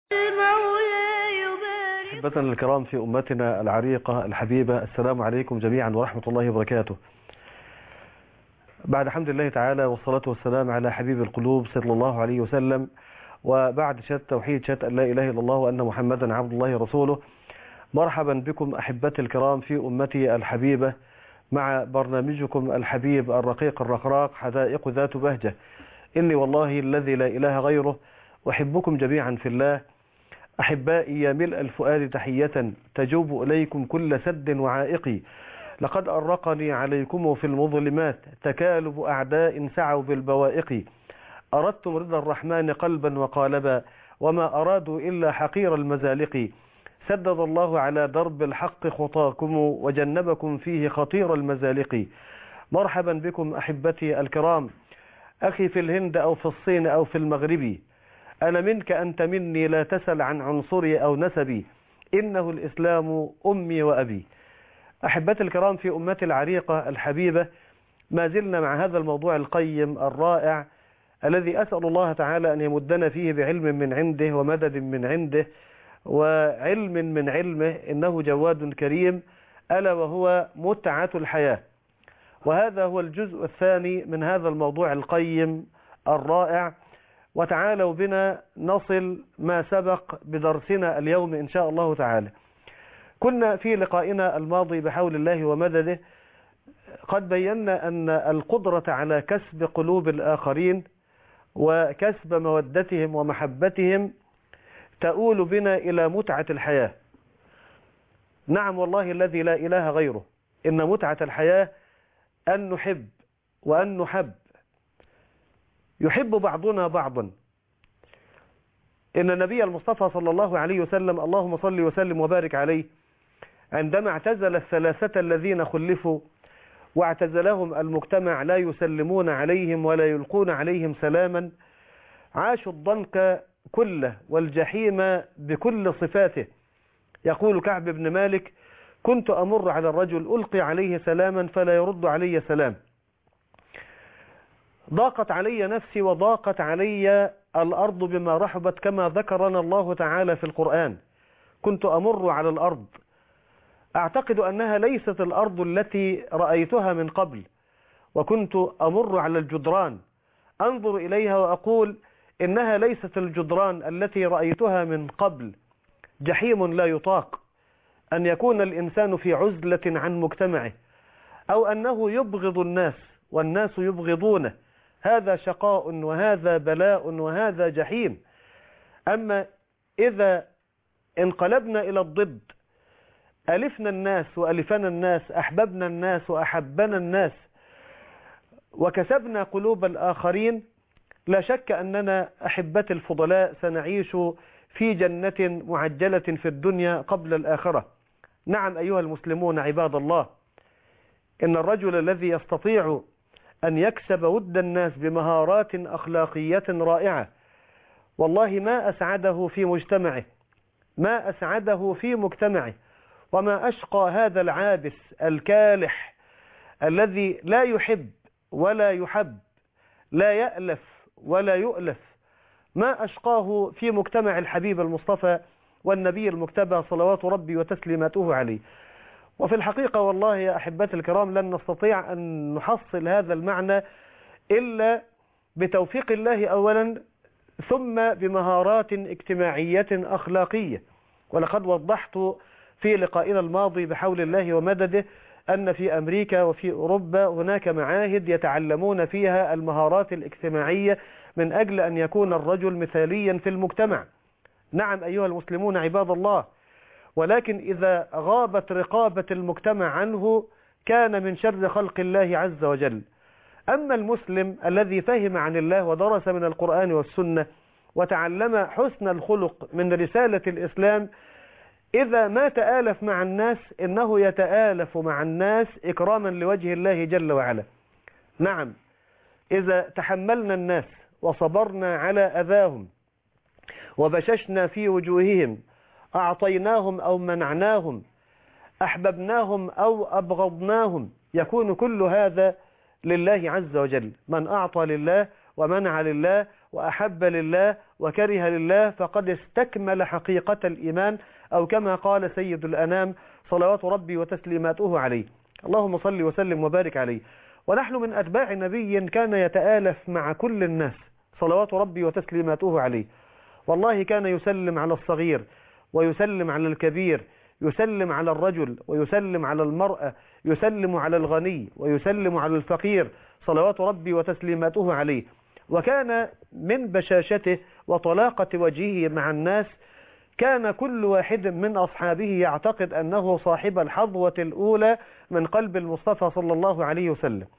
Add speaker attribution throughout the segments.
Speaker 1: أحبتنا الكرام في أمتنا العريقة الحبيبة، السلام عليكم جميعا ورحمة الله وبركاته. بعد حمد الله تعالى والصلاة والسلام على حبيب القلوب صلى الله عليه وسلم، وبعد شهادة توحيد شهادة أن لا إله إلا الله وأن محمدا عبد الله ورسوله، مرحبا بكم أحبتي الكرام في أمتي الحبيبة مع برنامجكم الحبيب الرقيق الرقراق حدائق ذات بهجة. إني والله الذي لا إله غيره أحبكم جميعا في الله. أحبائي يا ملء الفؤاد تحية تجوب إليكم كل سد وعائق، لقد أرقني عليكم في المظلمات تكالب أعداء سعوا بالبوائق. أردتم رضا الرحمن قلبا وقالبا وما أرادوا إلا حقير المزالق. سدد الله على درب الحق خطاكم وجنبكم فيه خطير المزالق. مرحبا بكم أحبتي الكرام، أخي في الهند أو في الصين أو في المغرب، أنا منك أنت مني، لا تسل عن عنصري أو نسبي، إنه الإسلام أمي وأبي. أحبتي الكرام في أمتي العريقة الحبيبة، ما زلنا مع هذا الموضوع القيم الرائع الذي أسأل الله تعالى أن يمدنا فيه بعلم من عنده ومدد من عنده وعلم من علمه، إنه جواد كريم، ألا وهو متعة الحياة. وهذا هو الجزء الثاني من هذا الموضوع القيم الرائع. وتعالوا بنا نصل ما سبق بدرسنا اليوم إن شاء الله تعالى. كنا في لقائنا الماضي بحول الله ومدده قد بينا أن القدرة على كسب قلوب الآخرين وكسب مودتهم ومحبتهم تؤول بنا إلى متعة الحياة. نعم والله الذي لا إله غيره، إن متعة الحياة أن نحب وأن نحب، يحب بعضنا بعضا. إن النبي المصطفى صلى الله عليه وسلم، اللهم صل وسلم وبارك عليه، عندما اعتزل الثلاثة الذين خلفوا واعتزلهم المجتمع لا يسلمون عليهم ولا يلقون عليهم سلاما، عاشوا الضنك كله والجحيم بكل صفاته. يقول كعب بن مالك: كنت أمر على الرجل ألقي عليه سلاما فلا يرد علي سلام، ضاقت علي نفسي وضاقت علي الأرض بما رحبت، كما ذكرنا الله تعالى في القرآن. كنت أمر على الأرض أعتقد أنها ليست الأرض التي رأيتها من قبل، وكنت أمر على الجدران أنظر إليها وأقول إنها ليست الجدران التي رأيتها من قبل. جحيم لا يطاق أن يكون الإنسان في عزلة عن مجتمعه، أو أنه يبغض الناس والناس يبغضونه. هذا شقاء وهذا بلاء وهذا جحيم. أما إذا انقلبنا إلى الضد، ألفنا الناس وألفنا الناس، أحببنا الناس وأحبنا الناس، وكسبنا قلوب الآخرين، لا شك أننا أحبتي الفضلاء سنعيش في جنة معجلة في الدنيا قبل الآخرة. نعم أيها المسلمون عباد الله، إن الرجل الذي يستطيع أن يكسب ود الناس بمهارات أخلاقية رائعة، والله ما أسعده في مجتمعه، ما أسعده في مجتمعه، وما أشقى هذا العابس الكالح الذي لا يحب ولا يحب، لا يألف ولا يؤلف، ما أشقاه في مجتمع الحبيب المصطفى والنبي المجتبى صلوات ربي وتسليماته عليه. وفي الحقيقة والله يا أحبتي الكرام لن نستطيع أن نحصل هذا المعنى إلا بتوفيق الله أولا، ثم بمهارات اجتماعية أخلاقية. ولقد وضحت في لقائنا الماضي بحول الله ومدده أن في أمريكا وفي أوروبا هناك معاهد يتعلمون فيها المهارات الاجتماعية من أجل أن يكون الرجل مثاليا في المجتمع. نعم أيها المسلمون عباد الله، ولكن إذا غابت رقابة المجتمع عنه كان من شر خلق الله عز وجل. أما المسلم الذي فهم عن الله ودرس من القرآن والسنة وتعلم حسن الخلق من رسالة الإسلام، إذا ما تآلف مع الناس إنه يتآلف مع الناس إكراما لوجه الله جل وعلا. نعم، إذا تحملنا الناس وصبرنا على أذاهم وبششنا في وجوههم، أعطيناهم أو منعناهم، أحببناهم أو أبغضناهم، يكون كل هذا لله عز وجل. من أعطى لله ومنع لله وأحب لله وكره لله فقد استكمل حقيقة الإيمان، أو كما قال سيد الأنام صلوات ربي وتسليماته عليه. اللهم صل وسلم وبارك عليه. ونحن من أتباع نبي كان يتآلف مع كل الناس صلوات ربي وتسليماته عليه. والله كان يسلم على الصغير ويسلم على الكبير، يسلم على الرجل ويسلم على المرأة، يسلم على الغني ويسلم على الفقير صلوات ربي وتسليماته عليه. وكان من بشاشته وطلاقة وجهه مع الناس كان كل واحد من أصحابه يعتقد أنه صاحب الحظوة الأولى من قلب المصطفى صلى الله عليه وسلم.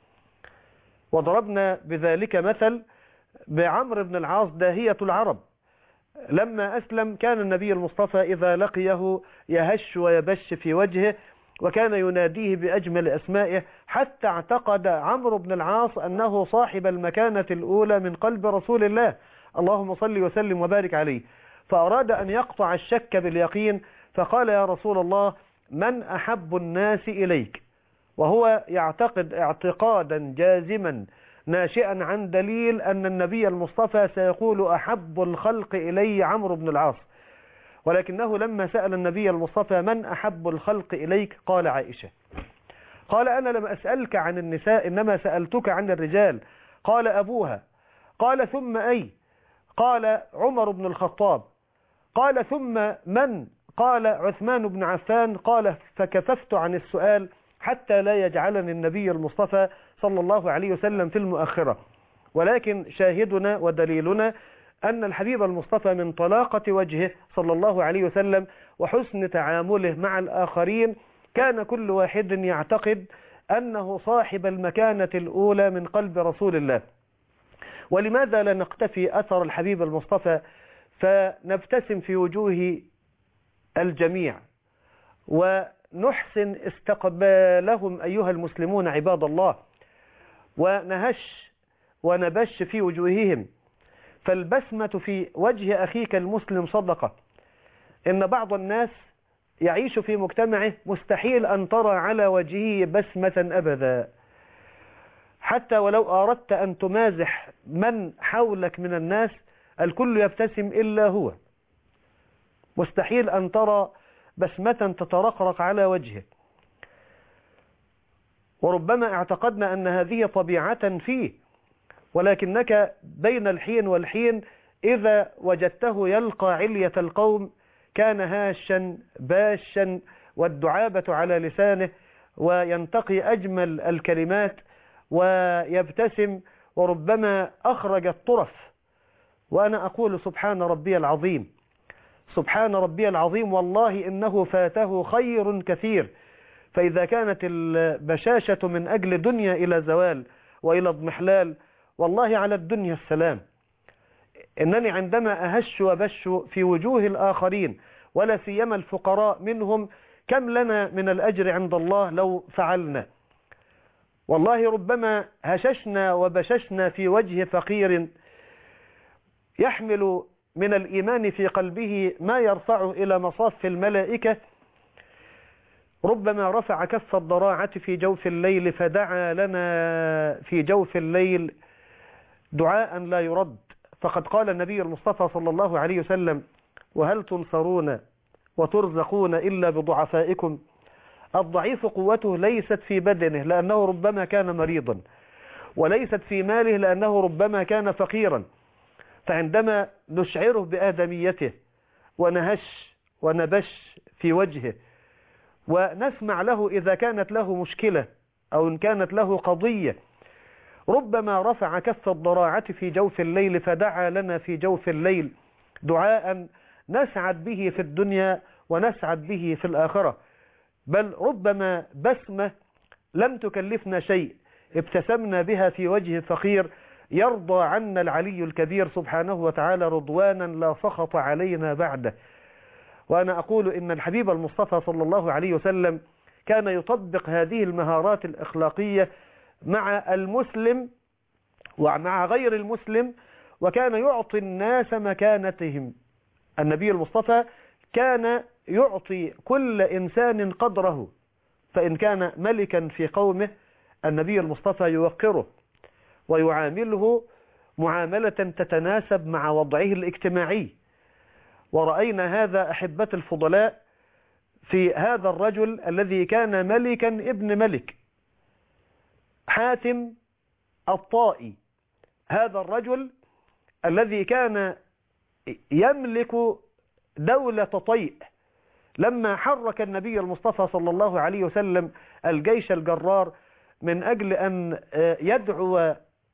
Speaker 1: وضربنا بذلك مثل بعمرو بن العاص داهية العرب. لما أسلم كان النبي المصطفى إذا لقيه يهش ويبش في وجهه، وكان يناديه بأجمل أسمائه، حتى اعتقد عمرو بن العاص أنه صاحب المكانة الأولى من قلب رسول الله، اللهم صل وسلم وبارك عليه. فأراد أن يقطع الشك باليقين، فقال: يا رسول الله، من أحب الناس إليك؟ وهو يعتقد اعتقادا جازما ناشئا عن دليل أن النبي المصطفى سيقول: أحب الخلق إلي عمرو بن العاص. ولكنه لما سأل النبي المصطفى: من أحب الخلق إليك؟ قال: عائشة. قال: أنا لم أسألك عن النساء، إنما سألتك عن الرجال. قال: أبوها. قال: ثم أي؟ قال: عمر بن الخطاب. قال: ثم من؟ قال: عثمان بن عفان. قال: فكففت عن السؤال حتى لا يجعلني النبي المصطفى صلى الله عليه وسلم في المؤخرة. ولكن شاهدنا ودليلنا أن الحبيب المصطفى من طلاقة وجهه صلى الله عليه وسلم وحسن تعامله مع الآخرين كان كل واحد يعتقد أنه صاحب المكانة الأولى من قلب رسول الله. ولماذا لا نقتفي أثر الحبيب المصطفى فنبتسم في وجوه الجميع ونحسن استقبالهم أيها المسلمون عباد الله، ونهش ونبش في وجوههم؟ فالبسمة في وجه أخيك المسلم صدقة. إن بعض الناس يعيش في مجتمعه مستحيل أن ترى على وجهه بسمة أبدا، حتى ولو أردت أن تمازح من حولك من الناس الكل يبتسم إلا هو. مستحيل أن ترى بسمة تترقرق على وجهه. وربما اعتقدنا أن هذه طبيعة فيه، ولكنك بين الحين والحين إذا وجدته يلقى علية القوم كان هاشا باشا والدعابة على لسانه، وينتقي أجمل الكلمات ويبتسم، وربما أخرج الطرف. وأنا أقول: سبحان ربي العظيم، سبحان ربي العظيم، والله إنه فاته خير كثير. فإذا كانت البشاشة من أجل دنيا إلى زوال وإلى اضمحلال، والله على الدنيا السلام. إنني عندما أهش وبش في وجوه الآخرين ولا سيما الفقراء منهم، كم لنا من الأجر عند الله لو فعلنا. والله ربما هششنا وبششنا في وجه فقير يحمل من الإيمان في قلبه ما يرفعه إلى مصاف الملائكة، ربما رفع كف الضراعة في جوف الليل فدعا لنا في جوف الليل دعاء لا يرد. فقد قال النبي المصطفى صلى الله عليه وسلم: وهل تنصرون وترزقون إلا بضعفائكم؟ الضعيف قوته ليست في بدنه لأنه ربما كان مريضا، وليست في ماله لأنه ربما كان فقيرا. فعندما نشعره بآدميته ونهش ونبش في وجهه ونسمع له إذا كانت له مشكلة أو إن كانت له قضية، ربما رفع كف الضراعة في جوف الليل فدعا لنا في جوف الليل دعاء نسعد به في الدنيا ونسعد به في الآخرة. بل ربما بسمة لم تكلفنا شيء ابتسمنا بها في وجه فقير يرضى عنا العلي الكبير سبحانه وتعالى رضوانا لا سخط علينا بعده. وأنا أقول إن الحبيب المصطفى صلى الله عليه وسلم كان يطبق هذه المهارات الأخلاقية مع المسلم ومع غير المسلم، وكان يعطي الناس مكانتهم. النبي المصطفى كان يعطي كل إنسان قدره، فإن كان ملكا في قومه النبي المصطفى يوقره ويعامله معاملة تتناسب مع وضعه الاجتماعي. ورأينا هذا أحبة الفضلاء في هذا الرجل الذي كان ملكا ابن ملك، حاتم الطائي. هذا الرجل الذي كان يملك دولة طيء، لما حرك النبي المصطفى صلى الله عليه وسلم الجيش الجرار من أجل أن يدعو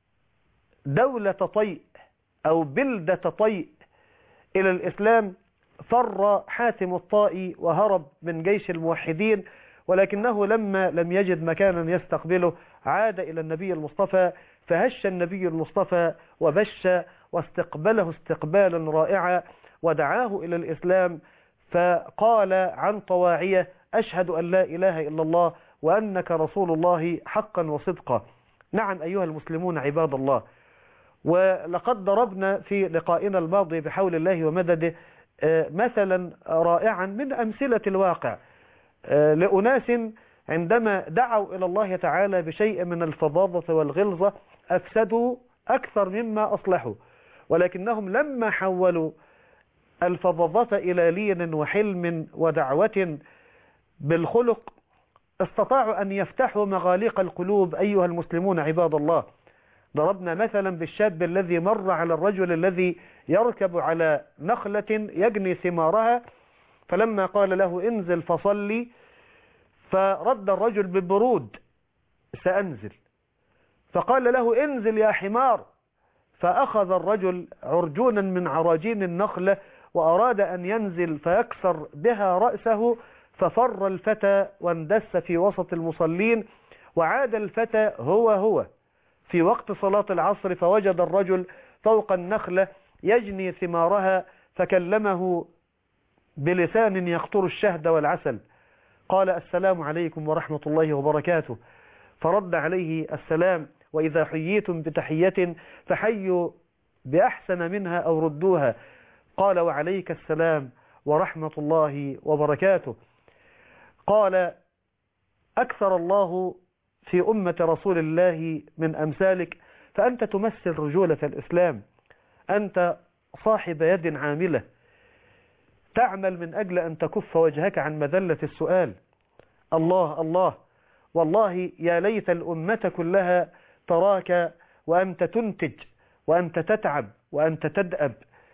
Speaker 1: دولة طيء أو بلدة طيء إلى الإسلام، فر حاتم الطائي وهرب من جيش الموحدين، ولكنه لما لم يجد مكانا يستقبله عاد إلى النبي المصطفى، فهش النبي المصطفى وبش واستقبله استقبالا رائعا ودعاه إلى الإسلام، فقال عن طواعية: أشهد أن لا إله إلا الله وأنك رسول الله حقا وصدقا. نعم أيها المسلمون عباد الله، ولقد ضربنا في لقائنا الماضي بحول الله ومدده مثلا رائعا من أمثلة الواقع لأناس عندما دعوا إلى الله تعالى بشيء من الفظاظة والغلظة أفسدوا أكثر مما أصلحوا، ولكنهم لما حولوا الفظاظة إلى لين وحلم ودعوة بالخلق استطاعوا أن يفتحوا مغاليق القلوب. أيها المسلمون عباد الله، ضربنا مثلا بالشاب الذي مر على الرجل الذي يركب على نخلة يجني ثمارها، فلما قال له انزل فصلي، فرد الرجل ببرود: سأنزل. فقال له انزل يا حمار، فأخذ الرجل عرجونا من عراجين النخلة وأراد أن ينزل فيكسر بها رأسه، ففر الفتى واندس في وسط المصلين، وعاد الفتى هو في وقت صلاة العصر، فوجد الرجل فوق النخلة يجني ثمارها، فكلمه بلسان يقطر الشهد والعسل، قال: السلام عليكم ورحمة الله وبركاته. فرد عليه: السلام، وإذا حييتم بتحية فحيوا بأحسن منها أو ردوها. قال: وعليك السلام ورحمة الله وبركاته. قال: أكثر الله في أمة رسول الله من أمثالك، فأنت تمثل رجولة الإسلام، أنت صاحب يد عاملة تعمل من أجل أن تكف وجهك عن مذلة السؤال. الله الله، والله يا ليت الأمة كلها تراك وأنت تنتج وأنت تتعب وأنت تدأب.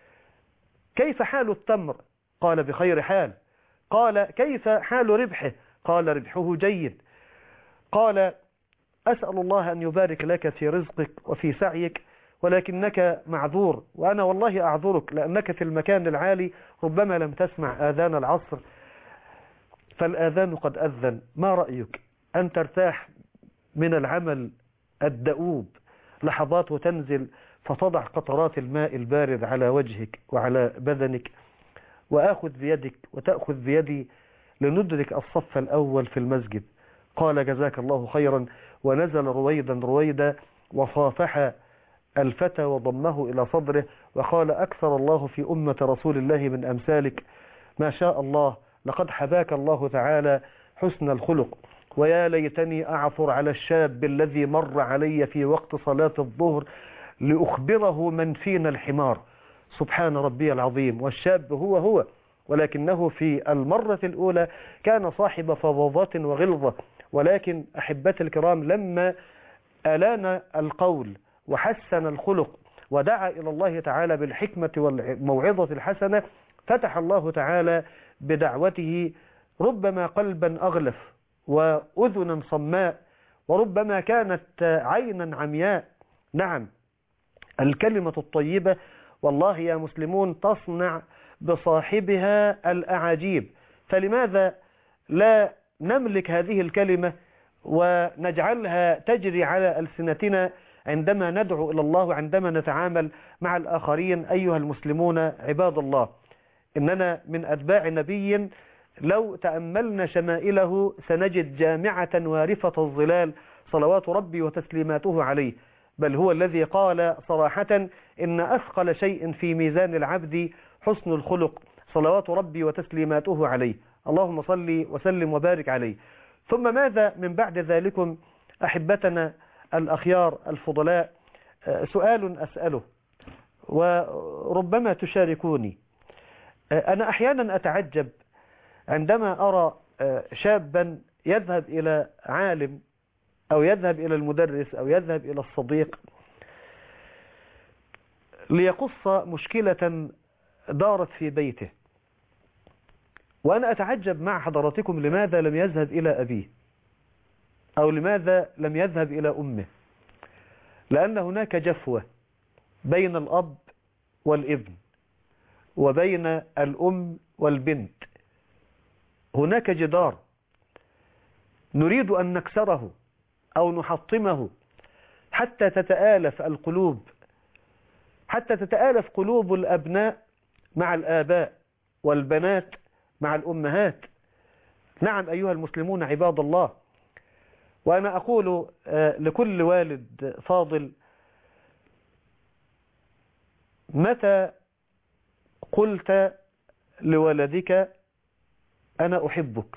Speaker 1: كيف حال التمر؟ قال: بخير حال. قال: كيف حال ربحه؟ قال: ربحه جيد. قال: أسأل الله أن يبارك لك في رزقك وفي سعيك، ولكنك معذور، وأنا والله أعذرك لأنك في المكان العالي ربما لم تسمع آذان العصر، فالآذان قد أذن. ما رأيك أن ترتاح من العمل الدؤوب لحظات وتنزل فتضع قطرات الماء البارد على وجهك وعلى بدنك، وآخذ بيدك وتأخذ بيدي لندرك الصف الأول في المسجد؟ قال: جزاك الله خيرا. ونزل رويدا رويدا وصافح الفتى وضمه إلى صدره وقال: أكثر الله في أمة رسول الله من أمثالك. ما شاء الله، لقد حباك الله تعالى حسن الخلق. ويا ليتني أعثر على الشاب الذي مر علي في وقت صلاة الظهر لأخبره من فينا الحمار. سبحان ربي العظيم، والشاب هو ولكنه في المرة الأولى كان صاحب فظاظات وغلظة، ولكن أحبتي الكرام لما ألان القول وحسن الخلق ودعا إلى الله تعالى بالحكمة والموعظة الحسنة، فتح الله تعالى بدعوته ربما قلبا أغلف وأذنا صماء، وربما كانت عينا عمياء. نعم، الكلمة الطيبة والله يا مسلمون تصنع بصاحبها الأعاجيب، فلماذا لا نملك هذه الكلمة ونجعلها تجري على ألسنتنا عندما ندعو إلى الله وعندما نتعامل مع الآخرين؟ أيها المسلمون عباد الله، إننا من أتباع نبي لو تأملنا شمائله سنجد جامعة وارفة الظلال صلوات ربي وتسليماته عليه، بل هو الذي قال صراحة: إن أثقل شيء في ميزان العبد حسن الخلق، صلوات ربي وتسليماته عليه. اللهم صل وسلم وبارك عليه. ثم ماذا من بعد ذلكم أحبتنا الأخيار الفضلاء؟ سؤال أسأله وربما تشاركوني. أنا أحيانا أتعجب عندما أرى شابا يذهب إلى عالم أو يذهب إلى المدرس أو يذهب إلى الصديق ليقص مشكلة دارت في بيته، وأنا أتعجب مع حضراتكم لماذا لم يذهب إلى أبيه أو لماذا لم يذهب إلى أمه. لأن هناك جفوة بين الأب والابن وبين الأم والبنت، هناك جدار نريد أن نكسره أو نحطمه حتى تتآلف القلوب، حتى تتآلف قلوب الأبناء مع الآباء والبنات مع الأمهات. نعم أيها المسلمون عباد الله، وأنا أقول لكل والد فاضل: متى قلت لولدك أنا أحبك؟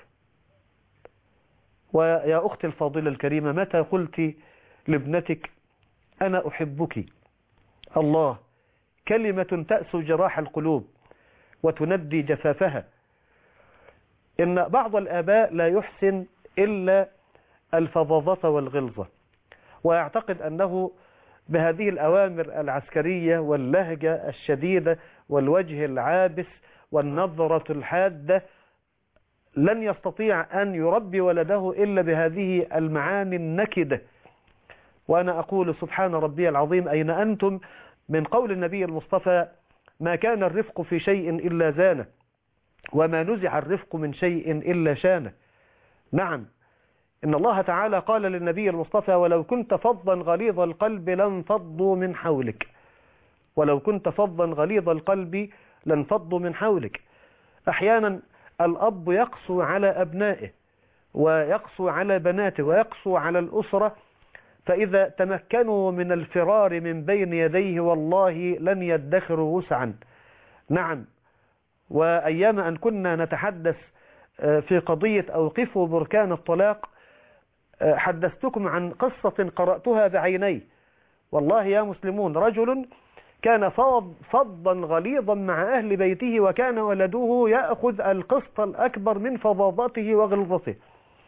Speaker 1: ويا أختي الفاضلة الكريمة، متى قلت لابنتك أنا أحبك؟ الله، كلمة تأسو جراح القلوب وتندي جفافها. إن بعض الآباء لا يحسن إلا الفظاظة والغلظة، ويعتقد أنه بهذه الأوامر العسكرية واللهجة الشديدة والوجه العابس والنظرة الحادة لن يستطيع أن يربي ولده إلا بهذه المعاني النكدة. وأنا أقول سبحان ربي العظيم، أين أنتم من قول النبي المصطفى: ما كان الرفق في شيء إلا زانه، وما نزع الرفق من شيء إلا شانه. نعم، إن الله تعالى قال للنبي المصطفى: ولو كنت فظا غليظ القلب لانفضوا من حولك. ولو كنت فظا غليظ القلب لانفضوا من حولك. أحيانا الأب يقسو على أبنائه ويقسو على بناته ويقسو على الأسرة، فإذا تمكنوا من الفرار من بين يديه والله لن يدخروا وسعا. نعم، وأيام أن كنا نتحدث في قضية أوقفوا بركان الطلاق حدثتكم عن قصة قرأتها بعيني. والله يا مسلمون، رجل كان فظا غليظا مع أهل بيته، وكان ولده يأخذ القسط الأكبر من فظاظته وغلظته،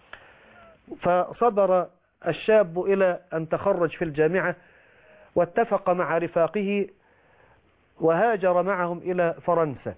Speaker 1: فصبر الشاب إلى أن تخرج في الجامعة واتفق مع رفاقه وهاجر معهم إلى فرنسا.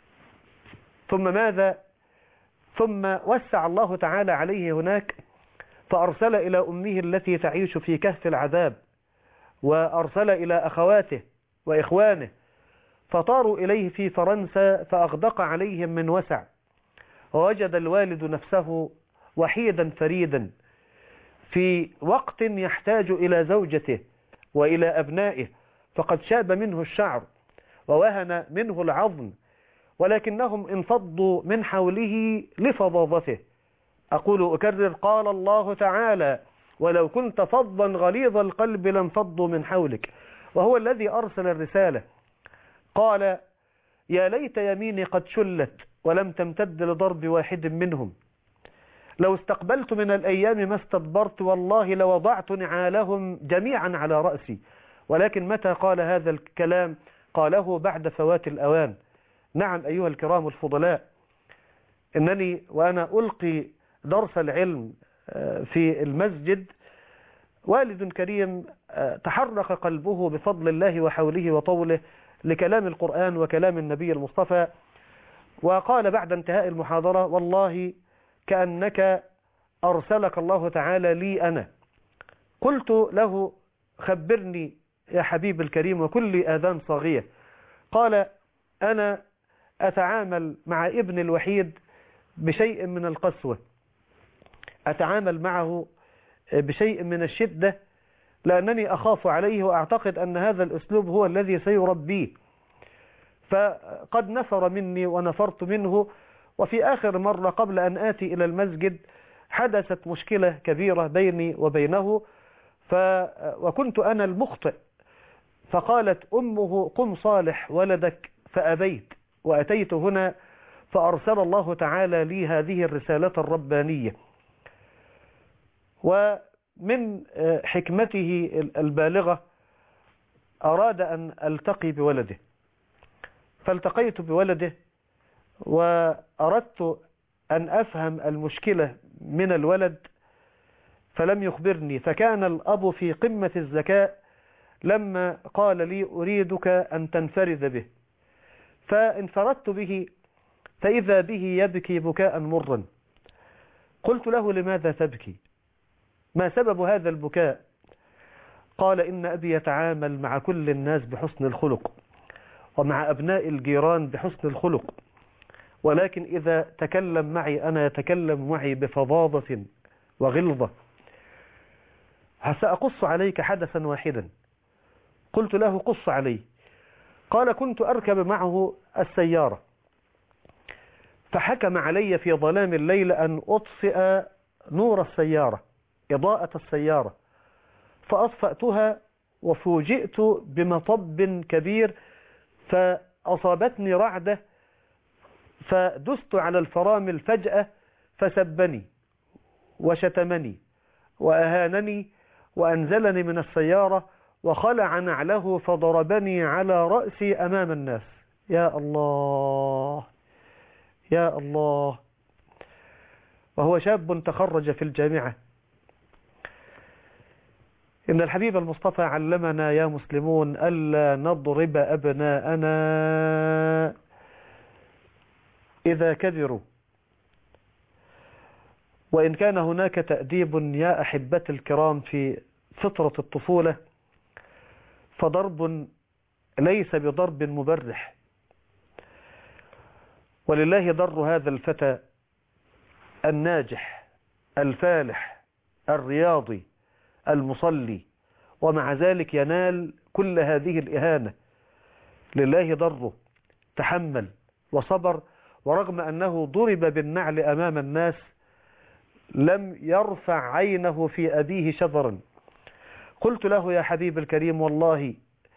Speaker 1: ثم ماذا؟ ثم وسع الله تعالى عليه هناك، فأرسل إلى أمه التي تعيش في كهف العذاب، وأرسل إلى أخواته وإخوانه، فطاروا إليه في فرنسا فأغدق عليهم من وسع، ووجد الوالد نفسه وحيدا فريدا في وقت يحتاج إلى زوجته وإلى أبنائه، فقد شاب منه الشعر ووهن منه العظم، ولكنهم انفضوا من حوله لفظاظته. أقول أكرر: قال الله تعالى: ولو كنت فظا غليظ القلب لانفضوا من حولك. وهو الذي أرسل الرسالة، قال: يا ليت يميني قد شلت ولم تمتد لضرب واحد منهم، لو استقبلت من الأيام ما استدبرت، والله لوضعت نعالهم جميعا على رأسي. ولكن متى قال هذا الكلام؟ قاله بعد فوات الأوان. نعم أيها الكرام الفضلاء، إنني وأنا ألقي درس العلم في المسجد والد كريم تحرك قلبه بفضل الله وحوله وطوله لكلام القرآن وكلام النبي المصطفى، وقال بعد انتهاء المحاضرة: والله كأنك أرسلك الله تعالى لي أنا. قلت له: خبرني يا حبيب الكريم وكل آذان صاغية. قال: أنا أتعامل مع ابن الوحيد بشيء من القسوة، أتعامل معه بشيء من الشدة، لأنني أخاف عليه وأعتقد أن هذا الأسلوب هو الذي سيربيه. فقد نفر مني ونفرت منه، وفي آخر مرة قبل أن آتي إلى المسجد حدثت مشكلة كبيرة بيني وبينه، وكنت أنا المخطئ، فقالت أمه: قم صالح ولدك، فأبيت، وأتيت هنا فأرسل الله تعالى لي هذه الرسالة الربانية. ومن حكمته البالغة أراد أن ألتقي بولده، فالتقيت بولده وأردت أن أفهم المشكلة من الولد، فلم يخبرني، فكان الأب في قمة الذكاء لما قال لي أريدك أن تنفرد به، فانفردت به فإذا به يبكي بكاء مرا. قلت له: لماذا تبكي؟ ما سبب هذا البكاء؟ قال: إن أبي يتعامل مع كل الناس بحسن الخلق، ومع أبناء الجيران بحسن الخلق، ولكن إذا تكلم معي أنا يتكلم معي بفظاظة وغلظة. سأقص عليك حدثا واحدا. قلت له: قص علي. قال: كنت أركب معه السيارة، فحكم علي في ظلام الليل أن أطفئ نور السيارة، إضاءة السيارة، فأطفأتها وفوجئت بمطب كبير، فأصابتني رعدة، فدست على الفرامل فجأة، فسبني وشتمني وأهانني وأنزلني من السيارة وخلع نعله فضربني على رأسي أمام الناس. يا الله يا الله. وهو شاب تخرج في الجامعة. إن الحبيب المصطفى علمنا يا مسلمون ألا نضرب أبناءنا إذا كبروا، وإن كان هناك تأديب يا أحبتي الكرام في فطرة الطفولة، فضرب ليس بضرب مبرح. ولله ضر هذا الفتى الناجح الفالح الرياضي المصلي، ومع ذلك ينال كل هذه الإهانة. لله ضره، تحمل وصبر، ورغم أنه ضرب بالنعل أمام الناس لم يرفع عينه في أبيه شذرا. قلت له: يا حبيب الكريم، والله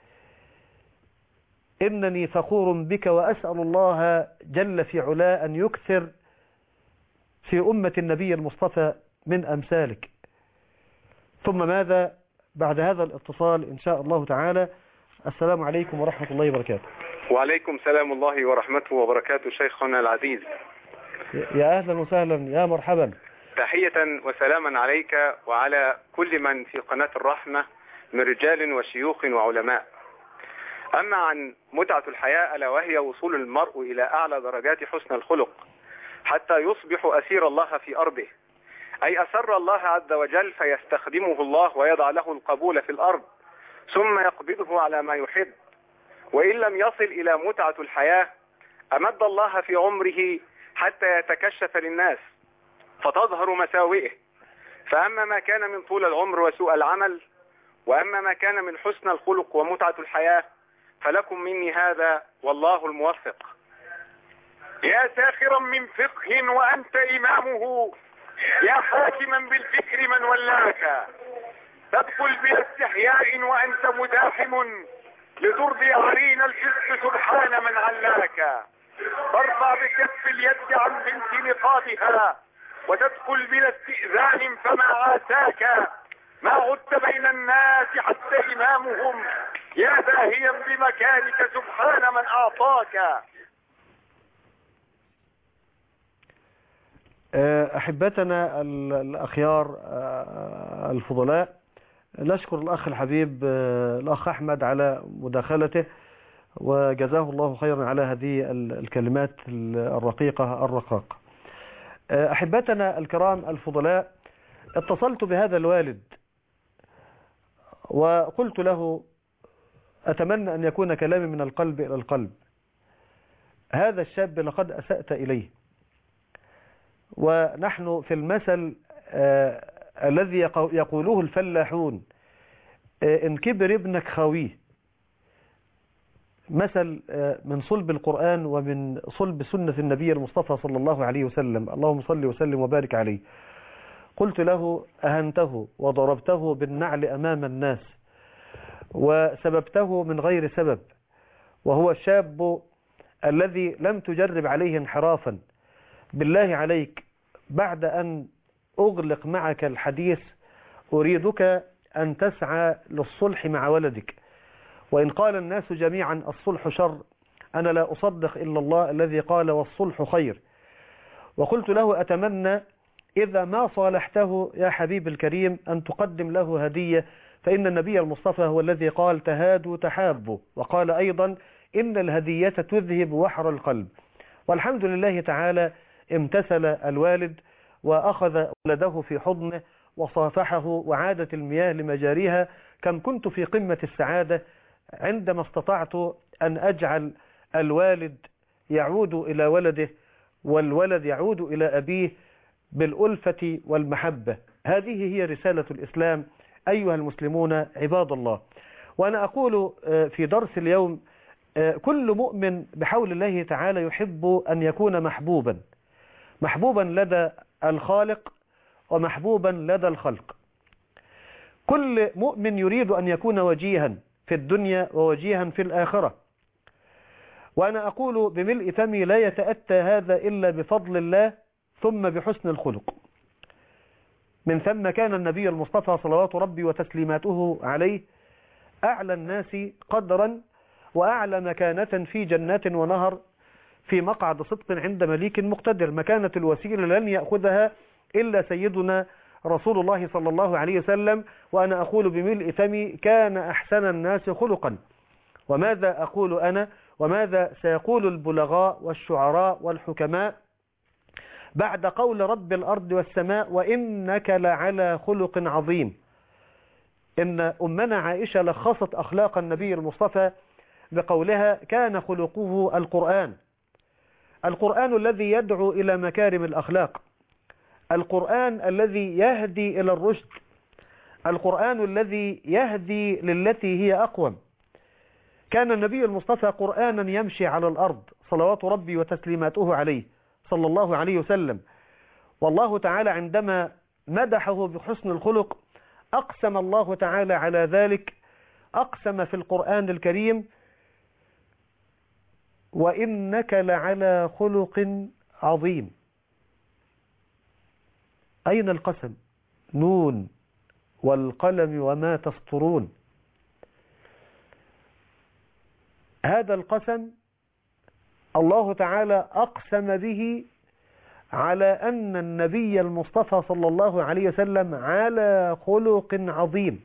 Speaker 1: إنني فخور بك، وأسأل الله جل في علاه أن يكثر في أمة النبي المصطفى من أمثالك. ثم ماذا بعد هذا الاتصال إن شاء الله تعالى؟ السلام عليكم ورحمة الله وبركاته.
Speaker 2: وعليكم سلام الله ورحمته وبركاته شيخنا العزيز.
Speaker 1: يا أهلا وسهلا، يا مرحبا.
Speaker 2: تحية وسلاما عليك وعلى كل من في قناة الرحمة من رجال وشيوخ وعلماء. أما عن متعة الحياة ألا وهي وصول المرء إلى أعلى درجات حسن الخلق حتى يصبح أسير الله في أرضه، أي أسر الله عز وجل فيستخدمه الله ويضع له القبول في الأرض ثم يقبضه على ما يحب. وإن لم يصل إلى متعة الحياة أمد الله في عمره حتى يتكشف للناس فتظهر مساوئه. فأما ما كان من طول العمر وسوء العمل، وأما ما كان من حسن الخلق ومتعة الحياة، فلكم مني هذا والله الموفق.
Speaker 3: يا ساخرا من فقه وأنت إمامه، يا حاكما بالفكر من ولاك، تدخل بلا استحياء وأنت مداحم لترضي عرين الفسق سبحان من علاك. ترفع بكف اليد عن بنت نقابها وتدخل بلا استئذان فما عاتاك. ما عدت بين الناس حتى إمامهم، يا باهيا بمكانك سبحان من أعطاك.
Speaker 1: أحبتنا الأخيار الفضلاء، نشكر الأخ الحبيب الأخ أحمد على مداخلته، وجزاه الله خيرا على هذه الكلمات الرقيقة الرقراقة. أحبتنا الكرام الفضلاء، اتصلت بهذا الوالد وقلت له: أتمنى أن يكون كلامي من القلب إلى القلب. هذا الشاب لقد أسأت إليه، ونحن في المثل الذي يقوله الفلاحون: إن كبر ابنك خاويه. مثل من صلب القرآن ومن صلب سنة النبي المصطفى صلى الله عليه وسلم، اللهم صل وسلم وبارك عليه. قلت له: أهنته وضربته بالنعل أمام الناس وسببته من غير سبب، وهو الشاب الذي لم تجرب عليه انحرافا. بالله عليك، بعد أن أغلق معك الحديث أريدك أن تسعى للصلح مع ولدك، وإن قال الناس جميعا الصلح شر أنا لا أصدق إلا الله الذي قال والصلح خير. وقلت له أتمنى إذا ما صالحته يا حبيب الكريم أن تقدم له هدية، فإن النبي المصطفى هو الذي قال تهادوا تحابوا، وقال أيضا إن الهدية تذهب وحر القلب. والحمد لله تعالى امتثل الوالد وأخذ ولده في حضنه وصافحه وعادت المياه لمجاريها. كم كنت في قمة السعادة عندما استطعت أن أجعل الوالد يعود إلى ولده والولد يعود إلى أبيه بالألفة والمحبة. هذه هي رسالة الإسلام أيها المسلمون عباد الله. وأنا أقول في درس اليوم كل مؤمن بحول الله تعالى يحب أن يكون محبوبا لدى الخالق ومحبوبا لدى الخلق. كل مؤمن يريد أن يكون وجيها في الدنيا ووجيها في الآخرة. وأنا أقول بملء فمي لا يتأتى هذا إلا بفضل الله ثم بحسن الخلق. من ثم كان النبي المصطفى صلوات ربي وتسليماته عليه أعلى الناس قدرا وأعلى مكانة في جنات ونهر في مقعد صدق عند مليك مقتدر. مكانة الوسيلة لن يأخذها إلا سيدنا رسول الله صلى الله عليه وسلم. وأنا أقول بملء فمي كان أحسن الناس خلقا. وماذا أقول أنا وماذا سيقول البلغاء والشعراء والحكماء بعد قول رب الأرض والسماء وإنك لعلى خلق عظيم؟ إن أمنا عائشة لخصت أخلاق النبي المصطفى بقولها كان خلقه القرآن الذي يدعو إلى مكارم الأخلاق، القرآن الذي يهدي إلى الرشد، القرآن الذي يهدي للتي هي أقوم. كان النبي المصطفى قرآنا يمشي على الأرض صلوات ربي وتسليماته عليه صلى الله عليه وسلم. والله تعالى عندما مدحه بحسن الخلق أقسم الله تعالى على ذلك، أقسم في القرآن الكريم وإنك لعلى خلق عظيم. أين القسم؟ نون والقلم وما تسطرون. هذا القسم الله تعالى أقسم به على أن النبي المصطفى صلى الله عليه وسلم على خلق عظيم.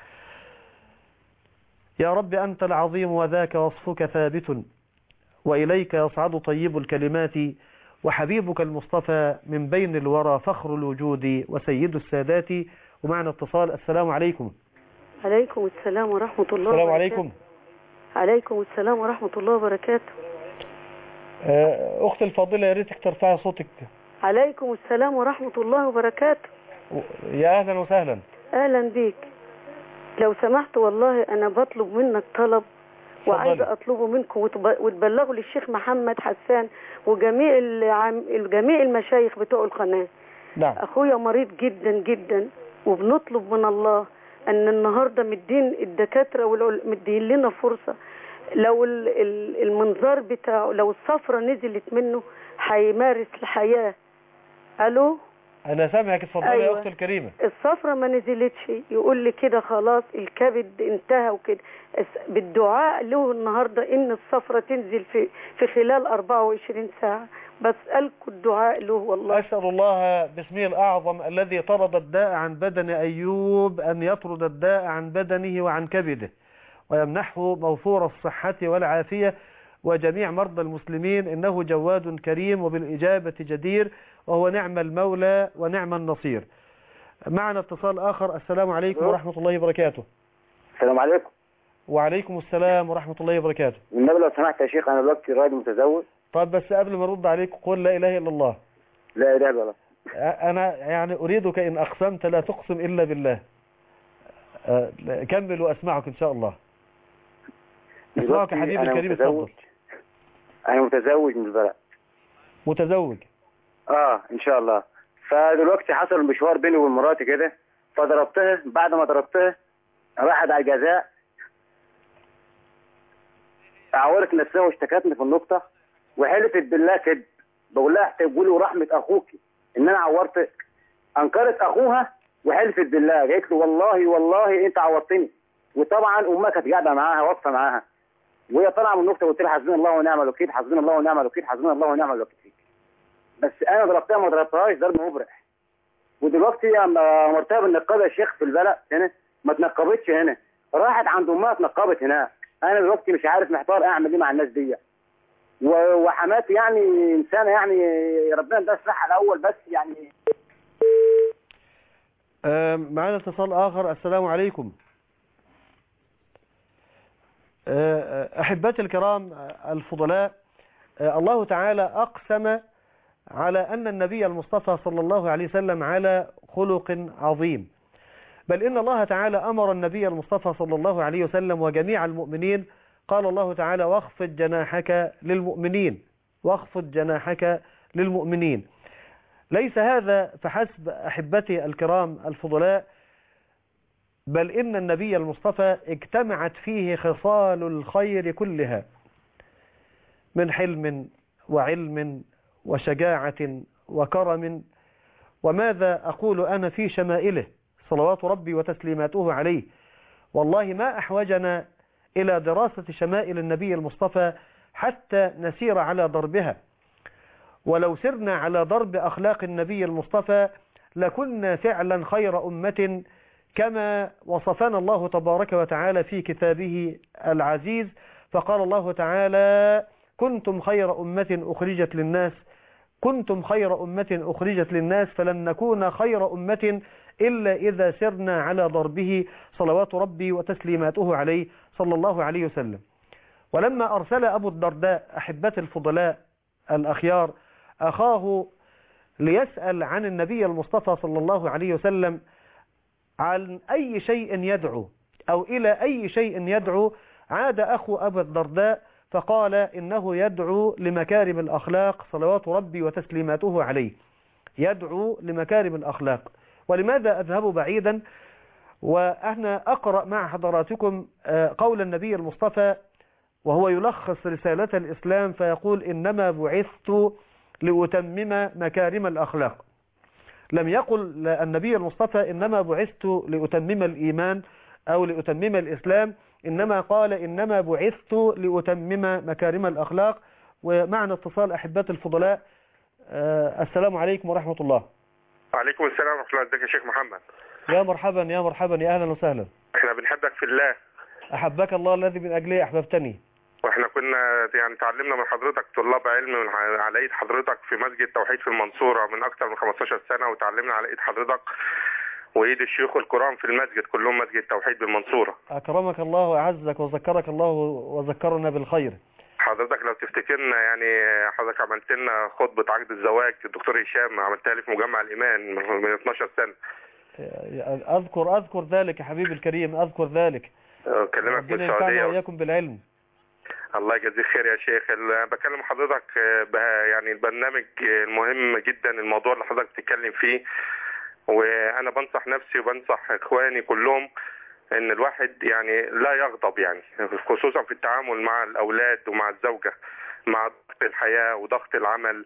Speaker 1: يا رب أنت العظيم وذاك وصفك ثابت، وإليك يصعد طيب الكلمات، وحبيبك المصطفى من بين الورى فخر الوجود وسيد السادات. ومعنا اتصال. السلام عليكم.
Speaker 4: عليكم السلام ورحمة الله
Speaker 1: السلام
Speaker 4: وبركاته.
Speaker 1: عليكم.
Speaker 4: عليكم السلام ورحمة الله وبركاته.
Speaker 1: أختي الفاضلة يا ريتك ترفعي صوتك.
Speaker 4: عليكم السلام ورحمة الله وبركاته.
Speaker 1: يا أهلا وسهلا.
Speaker 4: أهلا بيك. لو سمحت والله أنا بطلب منك طلب وعايزة أطلبه منكم وتبلغوا للشيخ محمد حسان وجميع جميع المشايخ بتوع القناة.
Speaker 1: نعم.
Speaker 4: أخويا مريض جدا جدا، وبنطلب من الله أن النهاردة مدين الدكاترة مدين لنا فرصة. لو المنظار بتاعه لو الصفرة نزلت منه هيمارس الحياة. ألو
Speaker 1: أنا سامعك. اتفضلي. أيوة. يا أختي الكريمة. الصفرة
Speaker 4: ما نزلتش يقول لي كده خلاص الكبد انتهى وكده. بالدعاء له النهاردة إن الصفرة تنزل في خلال 24 ساعة. بسألكم الدعاء له والله.
Speaker 1: أسأل الله باسمه الأعظم الذي طرد الداء عن بدن أيوب أن يطرد الداء عن بدنه وعن كبده، ويمنحه موفور الصحة والعافية وجميع مرضى المسلمين. إنه جواد كريم وبالإجابة جدير، وهو نعم المولى ونعم النصير. معنا اتصال آخر. السلام عليكم ورحمة الله وبركاته.
Speaker 5: السلام عليكم.
Speaker 1: وعليكم السلام ورحمة الله وبركاته.
Speaker 5: النبي لو سمحت يا شيخ أنا دلوقتي راجل متزوج.
Speaker 1: طب بس قبل ما أرد عليك قول لا إله إلا الله.
Speaker 5: لا إله إلا الله.
Speaker 1: أنا يعني أريدك إن أقسمت لا تقسم إلا بالله. كمل وأسمعك إن شاء الله. أسمعك حبيبي الكريم. اتفضل.
Speaker 5: أنا متزوج من البلد.
Speaker 1: متزوج؟
Speaker 5: إن شاء الله. فدلوقتي حصل مشوار بيني وبين مراتي كده، فضربتها. بعد ما ضربتها راحت على الجزاء، عورت نفسها واشتكتني في النقطة وحلفت بالله كده. بقول لها احتجولي ورحمة أخوك إن أنا عورتك. أنكرت أخوها وحلفت بالله، قالت له والله أنت عورتني. وطبعا امها كانت قاعده معاها واقفه معاها، وهي طالعه من النقطه وقلت لها حسبنا الله ونعم الوكيل، حسبنا الله ونعم الوكيل، حسبنا الله ونعم الوكيل. بس انا ضربتها ما ضربتهاش ضرب مبرح. ودلوقتي مرتبه بالنقابه يا شيخ في البلد هنا ما تنقبتش هنا، راحت عند امها اتنقبت هناك. انا دلوقتي مش عارف محتار اعمل ايه مع الناس دي. وحماتي يعني انسانه يعني ربنا يديها الصحه الاول بس يعني.
Speaker 1: معنا اتصال آخر. السلام عليكم. أحبتي الكرام الفضلاء، الله تعالى أقسم على أن النبي المصطفى صلى الله عليه وسلم على خلق عظيم، بل إن الله تعالى أمر النبي المصطفى صلى الله عليه وسلم وجميع المؤمنين، قال الله تعالى واخفض جناحك للمؤمنين، واخفض جناحك للمؤمنين. ليس هذا فحسب أحبتي الكرام الفضلاء، بل إن النبي المصطفى اجتمعت فيه خصال الخير كلها من حلم وعلم وشجاعة وكرم. وماذا أقول أنا في شمائله صلوات ربي وتسليماته عليه؟ والله ما أحوجنا إلى دراسة شمائل النبي المصطفى حتى نسير على ضربها. ولو سرنا على ضرب أخلاق النبي المصطفى لكنا فعلا خير أمة كما وصفنا الله تبارك وتعالى في كتابه العزيز. فقال الله تعالى كنتم خير أمة أخرجت للناس، كنتم خير أمة أخرجت للناس فلن نكون خير أمة إلا إذا سرنا على ضربه صلوات ربي وتسليماته عليه صلى الله عليه وسلم. ولما أرسل أبو الدرداء أحبة الفضلاء الأخيار أخاه ليسأل عن النبي المصطفى صلى الله عليه وسلم عن أي شيء يدعو أو إلى أي شيء يدعو، عاد أخو أبو الدرداء فقال إنه يدعو لمكارم الأخلاق صلوات ربي وتسليماته عليه، يدعو لمكارم الأخلاق. ولماذا أذهب بعيدا وأنا أقرأ مع حضراتكم قول النبي المصطفى وهو يلخص رسالة الإسلام فيقول إنما بعثت لأتمم مكارم الأخلاق. لم يقل النبي المصطفى إنما بعثت لأتمم الإيمان أو لأتمم الإسلام، إنما قال إنما بعثت لأتمم مكارم الأخلاق. ومعنا اتصال أحبات الفضلاء. السلام عليكم ورحمة الله.
Speaker 3: وعليكم السلام ورحمة الله. ازيك يا شيخ محمد؟
Speaker 1: يا مرحبا يا مرحبا يا أهلا وسهلا.
Speaker 3: احنا بنحبك في الله.
Speaker 1: أحبك الله الذي من أجله أحببتني.
Speaker 3: واحنا كنا يعني تعلمنا من حضرتك طلاب علم على ايد حضرتك في مسجد توحيد في المنصورة من اكثر من 15 سنة، وتعلمنا على ايد حضرتك وايد الشيوخ الكرام في المسجد كلهم مسجد توحيد بالمنصورة.
Speaker 1: أكرمك الله وأعزك وذكرك الله وذكرنا بالخير.
Speaker 3: حضرتك لو تفتكرنا يعني حضرتك عملت لنا خطبة عقد الزواج الدكتور هشام، عملتها لي في مجمع الإيمان من 12 سنة.
Speaker 1: أذكر ذلك يا حبيبي الكريم، أذكر ذلك.
Speaker 3: أكلمك من السعودية
Speaker 1: وإياكم بالعلم.
Speaker 3: الله يجزيك خير يا شيخ. بكلم حضرتك يعني البرنامج المهم جدا، الموضوع اللي حضرتك بتتكلم فيه، وأنا بنصح نفسي وبنصح إخواني كلهم ان الواحد يعني لا يغضب، يعني خصوصا في التعامل مع الاولاد ومع الزوجة، مع ضغط الحياة وضغط العمل،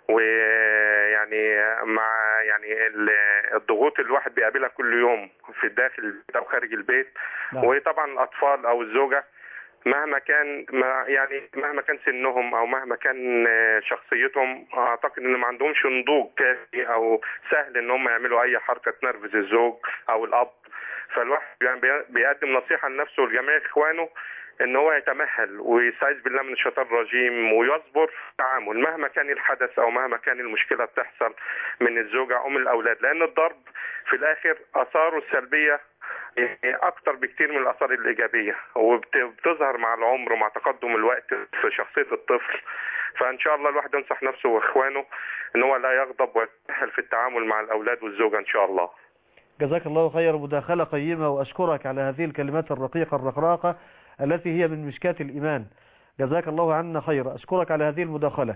Speaker 3: ويعني مع يعني الضغوط اللي الواحد بيقابلها كل يوم في الداخل البيت او خارج البيت. وطبعا الاطفال او الزوجة مهما كان مهما كان سنهم او مهما كان شخصيتهم، اعتقد ان ما عندهمش نضوج كافي او سهل ان هم يعملوا اي حركة تنرفز الزوج او الاب. فالواحد يعني بيقدم نصيحة لنفسه ولجميع اخوانه ان هو يتمهل ويستعيذ بالله من الشيطان الرجيم ويصبر في التعامل مهما كان الحدث او مهما كان المشكلة بتحصل من الزوجة او من الاولاد، لان الضرب في الاخر اثاره السلبية اكتر بكتير من الاثار الايجابية، وبتظهر مع العمر ومع تقدم الوقت في شخصية الطفل. فان شاء الله الواحد ينصح نفسه واخوانه ان هو لا يغضب ويتمهل في التعامل مع الاولاد والزوجة ان شاء الله.
Speaker 1: جزاك الله خير، مداخلة قيمة، وأشكرك على هذه الكلمات الرقيقة الرقراقة التي هي من مشكاة الإيمان. جزاك الله عنا خير، أشكرك على هذه المداخلة.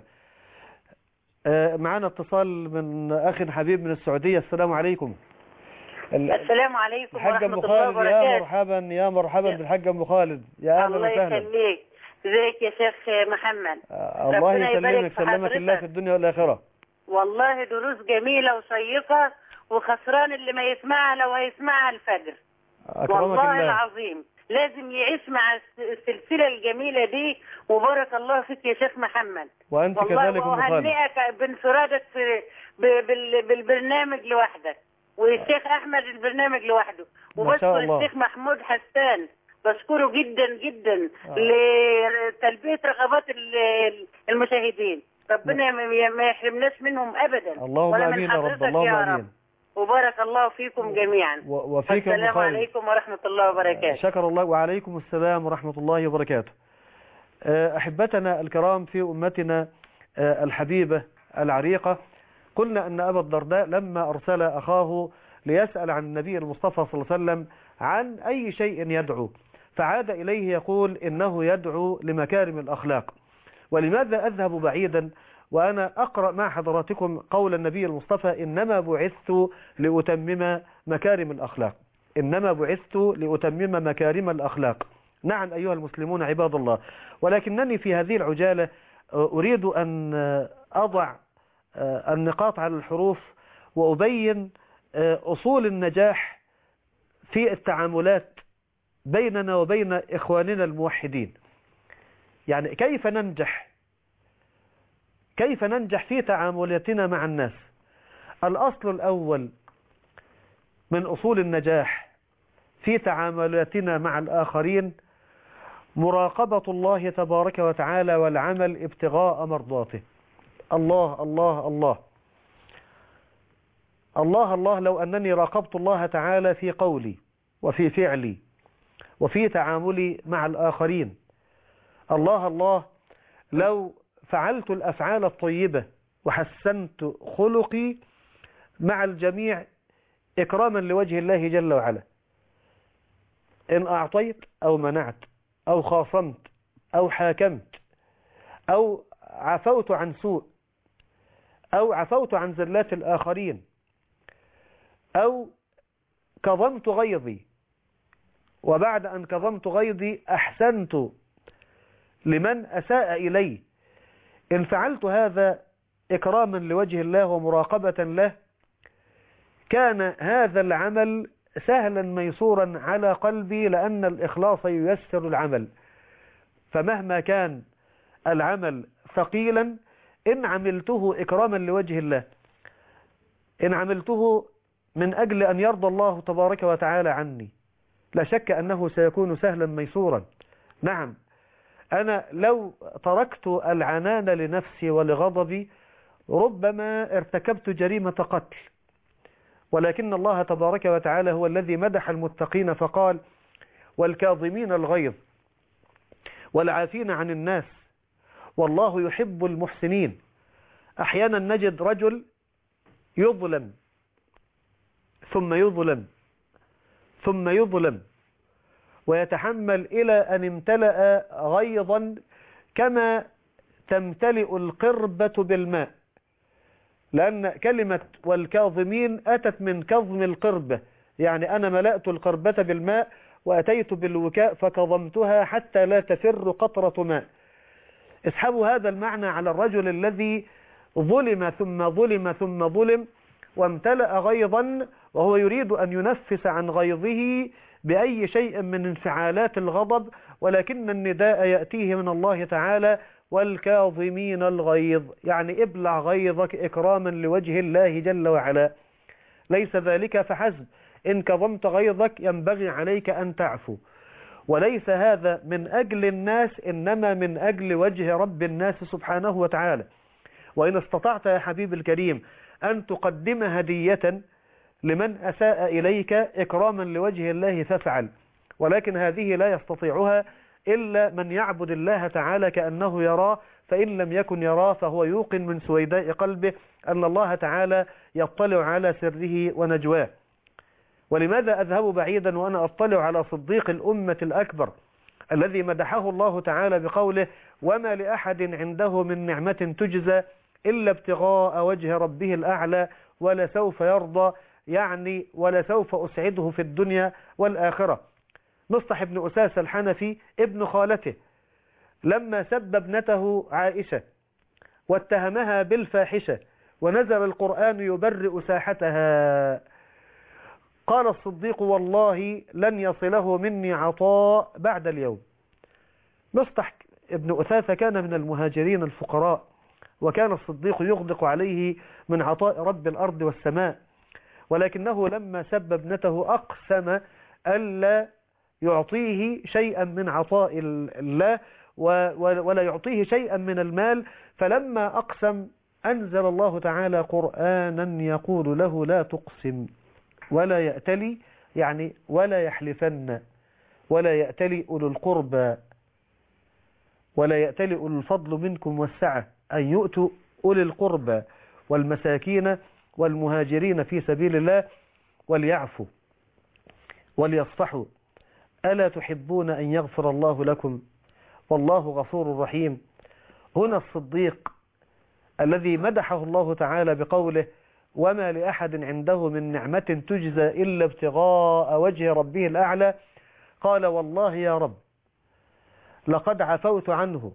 Speaker 1: معنا اتصال من أخ حبيب من السعودية. السلام عليكم.
Speaker 6: السلام عليكم ورحمة الله وبركاته.
Speaker 1: يا مرحبا يا مرحبا بالحاج أم خالد، يا أهلا وسهلا.
Speaker 6: الله يخليك. ازيك يا شيخ محمد؟
Speaker 1: الله يسلمك، سلمك الله في الدنيا والآخرة.
Speaker 6: والله دروس جميلة وشيقة، وخسران اللي ما يسمعها لو هيسمعها الفجر. والله الله العظيم لازم يعيش مع السلسلة الجميلة دي. وبارك الله فيك يا شيخ محمد.
Speaker 1: وأنت
Speaker 6: والله
Speaker 1: كذلك أم خالد.
Speaker 6: وأهنئك بانفرادك بالبرنامج لوحدك، والشيخ أحمد البرنامج لوحده.
Speaker 1: ما شاء
Speaker 6: وبشكر
Speaker 1: الله.
Speaker 6: الشيخ محمود حسان، بشكره جدا جدا لتلبية رغبات المشاهدين. ربنا ما يحرمناش منهم أبدا،
Speaker 1: اللهم
Speaker 6: ولا
Speaker 1: آمين
Speaker 6: من
Speaker 1: يا رب.
Speaker 6: حضرتك
Speaker 1: اللهم
Speaker 6: يا رب.
Speaker 1: آمين.
Speaker 6: وبارك الله فيكم جميعا.
Speaker 1: وفيكم
Speaker 6: السلام عليكم ورحمة الله وبركاته.
Speaker 1: شكر الله. وعليكم السلام ورحمة الله وبركاته. أحبتنا الكرام في أمتنا الحبيبة العريقة، قلنا أن أبا الدرداء لما أرسل أخاه ليسأل عن النبي المصطفى صلى الله عليه وسلم عن أي شيء يدعو، فعاد إليه يقول إنه يدعو لمكارم الأخلاق. ولماذا أذهب بعيدا وأنا أقرأ مع حضراتكم قول النبي المصطفى: إنما بعثت لأتمم مكارم الأخلاق. إنما بعثت لأتمم مكارم الأخلاق. نعم أيها المسلمون عباد الله، ولكنني في هذه العجالة أريد أن أضع النقاط على الحروف وأبين أصول النجاح في التعاملات بيننا وبين إخواننا الموحدين. يعني كيف ننجح في تعاملاتنا مع الناس. الأصل الأول من أصول النجاح في تعاملاتنا مع الآخرين مراقبة الله تبارك وتعالى والعمل ابتغاء مرضاته. الله الله الله الله الله، لو أنني راقبت الله تعالى في قولي وفي فعلي وفي تعاملي مع الآخرين. الله الله، لو فعلت الأفعال الطيبة وحسنت خلقي مع الجميع إكراما لوجه الله جل وعلا. إن أعطيت أو منعت أو خاصمت أو حاكمت أو عفوت عن سوء أو عفوت عن زلات الآخرين أو كظمت غيظي، وبعد أن كظمت غيظي أحسنت لمن أساء إلي، إن فعلت هذا إكراما لوجه الله ومراقبة له، كان هذا العمل سهلا ميسورا على قلبي، لأن الإخلاص ييسر العمل. فمهما كان العمل ثقيلا، إن عملته إكراما لوجه الله، إن عملته من أجل أن يرضى الله تبارك وتعالى عني، لا شك أنه سيكون سهلا ميسورا. نعم، أنا لو تركت العنان لنفسي ولغضبي ربما ارتكبت جريمة قتل، ولكن الله تبارك وتعالى هو الذي مدح المتقين فقال: والكاظمين الغيظ والعافين عن الناس والله يحب المحسنين. أحيانا نجد رجل يظلم ثم يظلم ثم يظلم ويتحمل إلى أن امتلأ غيظا كما تمتلئ القربة بالماء، لأن كلمة والكاظمين أتت من كظم القربة، يعني أنا ملأت القربة بالماء وأتيت بالوكاء فكظمتها حتى لا تفر قطرة ماء. اسحبوا هذا المعنى على الرجل الذي ظلم ثم ظلم ثم ظلم وامتلأ غيظا وهو يريد أن ينفس عن غيظه بأي شيء من انفعالات الغضب، ولكن النداء يأتيه من الله تعالى: والكاظمين الغيظ، يعني ابلع غيظك إكراما لوجه الله جل وعلا. ليس ذلك فحسب، إن كظمت غيظك ينبغي عليك أن تعفو، وليس هذا من أجل الناس، إنما من أجل وجه رب الناس سبحانه وتعالى. وإن استطعت يا حبيب الكريم أن تقدم هدية لمن أساء إليك إكراما لوجه الله فافعل، ولكن هذه لا يستطيعها إلا من يعبد الله تعالى كأنه يراه، فإن لم يكن يراه فهو يوقن من سويداء قلبه أن الله تعالى يطلع على سره ونجواه. ولماذا أذهب بعيدا وأنا أطلع على صديق الأمة الأكبر الذي مدحه الله تعالى بقوله: وما لأحد عنده من نعمة تجزى إلا ابتغاء وجه ربه الأعلى ولسوف يرضى، يعني ولسوف أسعده في الدنيا والآخرة. مصطح بن أساس الحنفي ابن خالته لما سب ابنته عائشة واتهمها بالفاحشة ونزل القرآن يبرئ ساحتها، قال الصديق والله لن يصله مني عطاء بعد اليوم. مصطح ابن أثاثة كان من المهاجرين الفقراء، وكان الصديق يغدق عليه من عطاء رب الأرض والسماء، ولكنه لما سب ابنته أقسم ألا يعطيه شيئا من عطاء الله ولا يعطيه شيئا من المال. فلما أقسم أنزل الله تعالى قرآنا يقول له لا تقسم ولا يأتلي، يعني ولا يحلفن، ولا يأتلي أولو القربى ولا يأتلي أولو الفضل منكم والسعة أن يؤتوا أولي القربى والمساكين والمهاجرين في سبيل الله وليعفوا وليصفحوا ألا تحبون أن يغفر الله لكم والله غفور رحيم. هنا الصديق الذي مدحه الله تعالى بقوله وما لأحد عنده من نعمة تجزى إلا ابتغاء وجه ربه الأعلى، قال والله يا رب لقد عفوت عنه،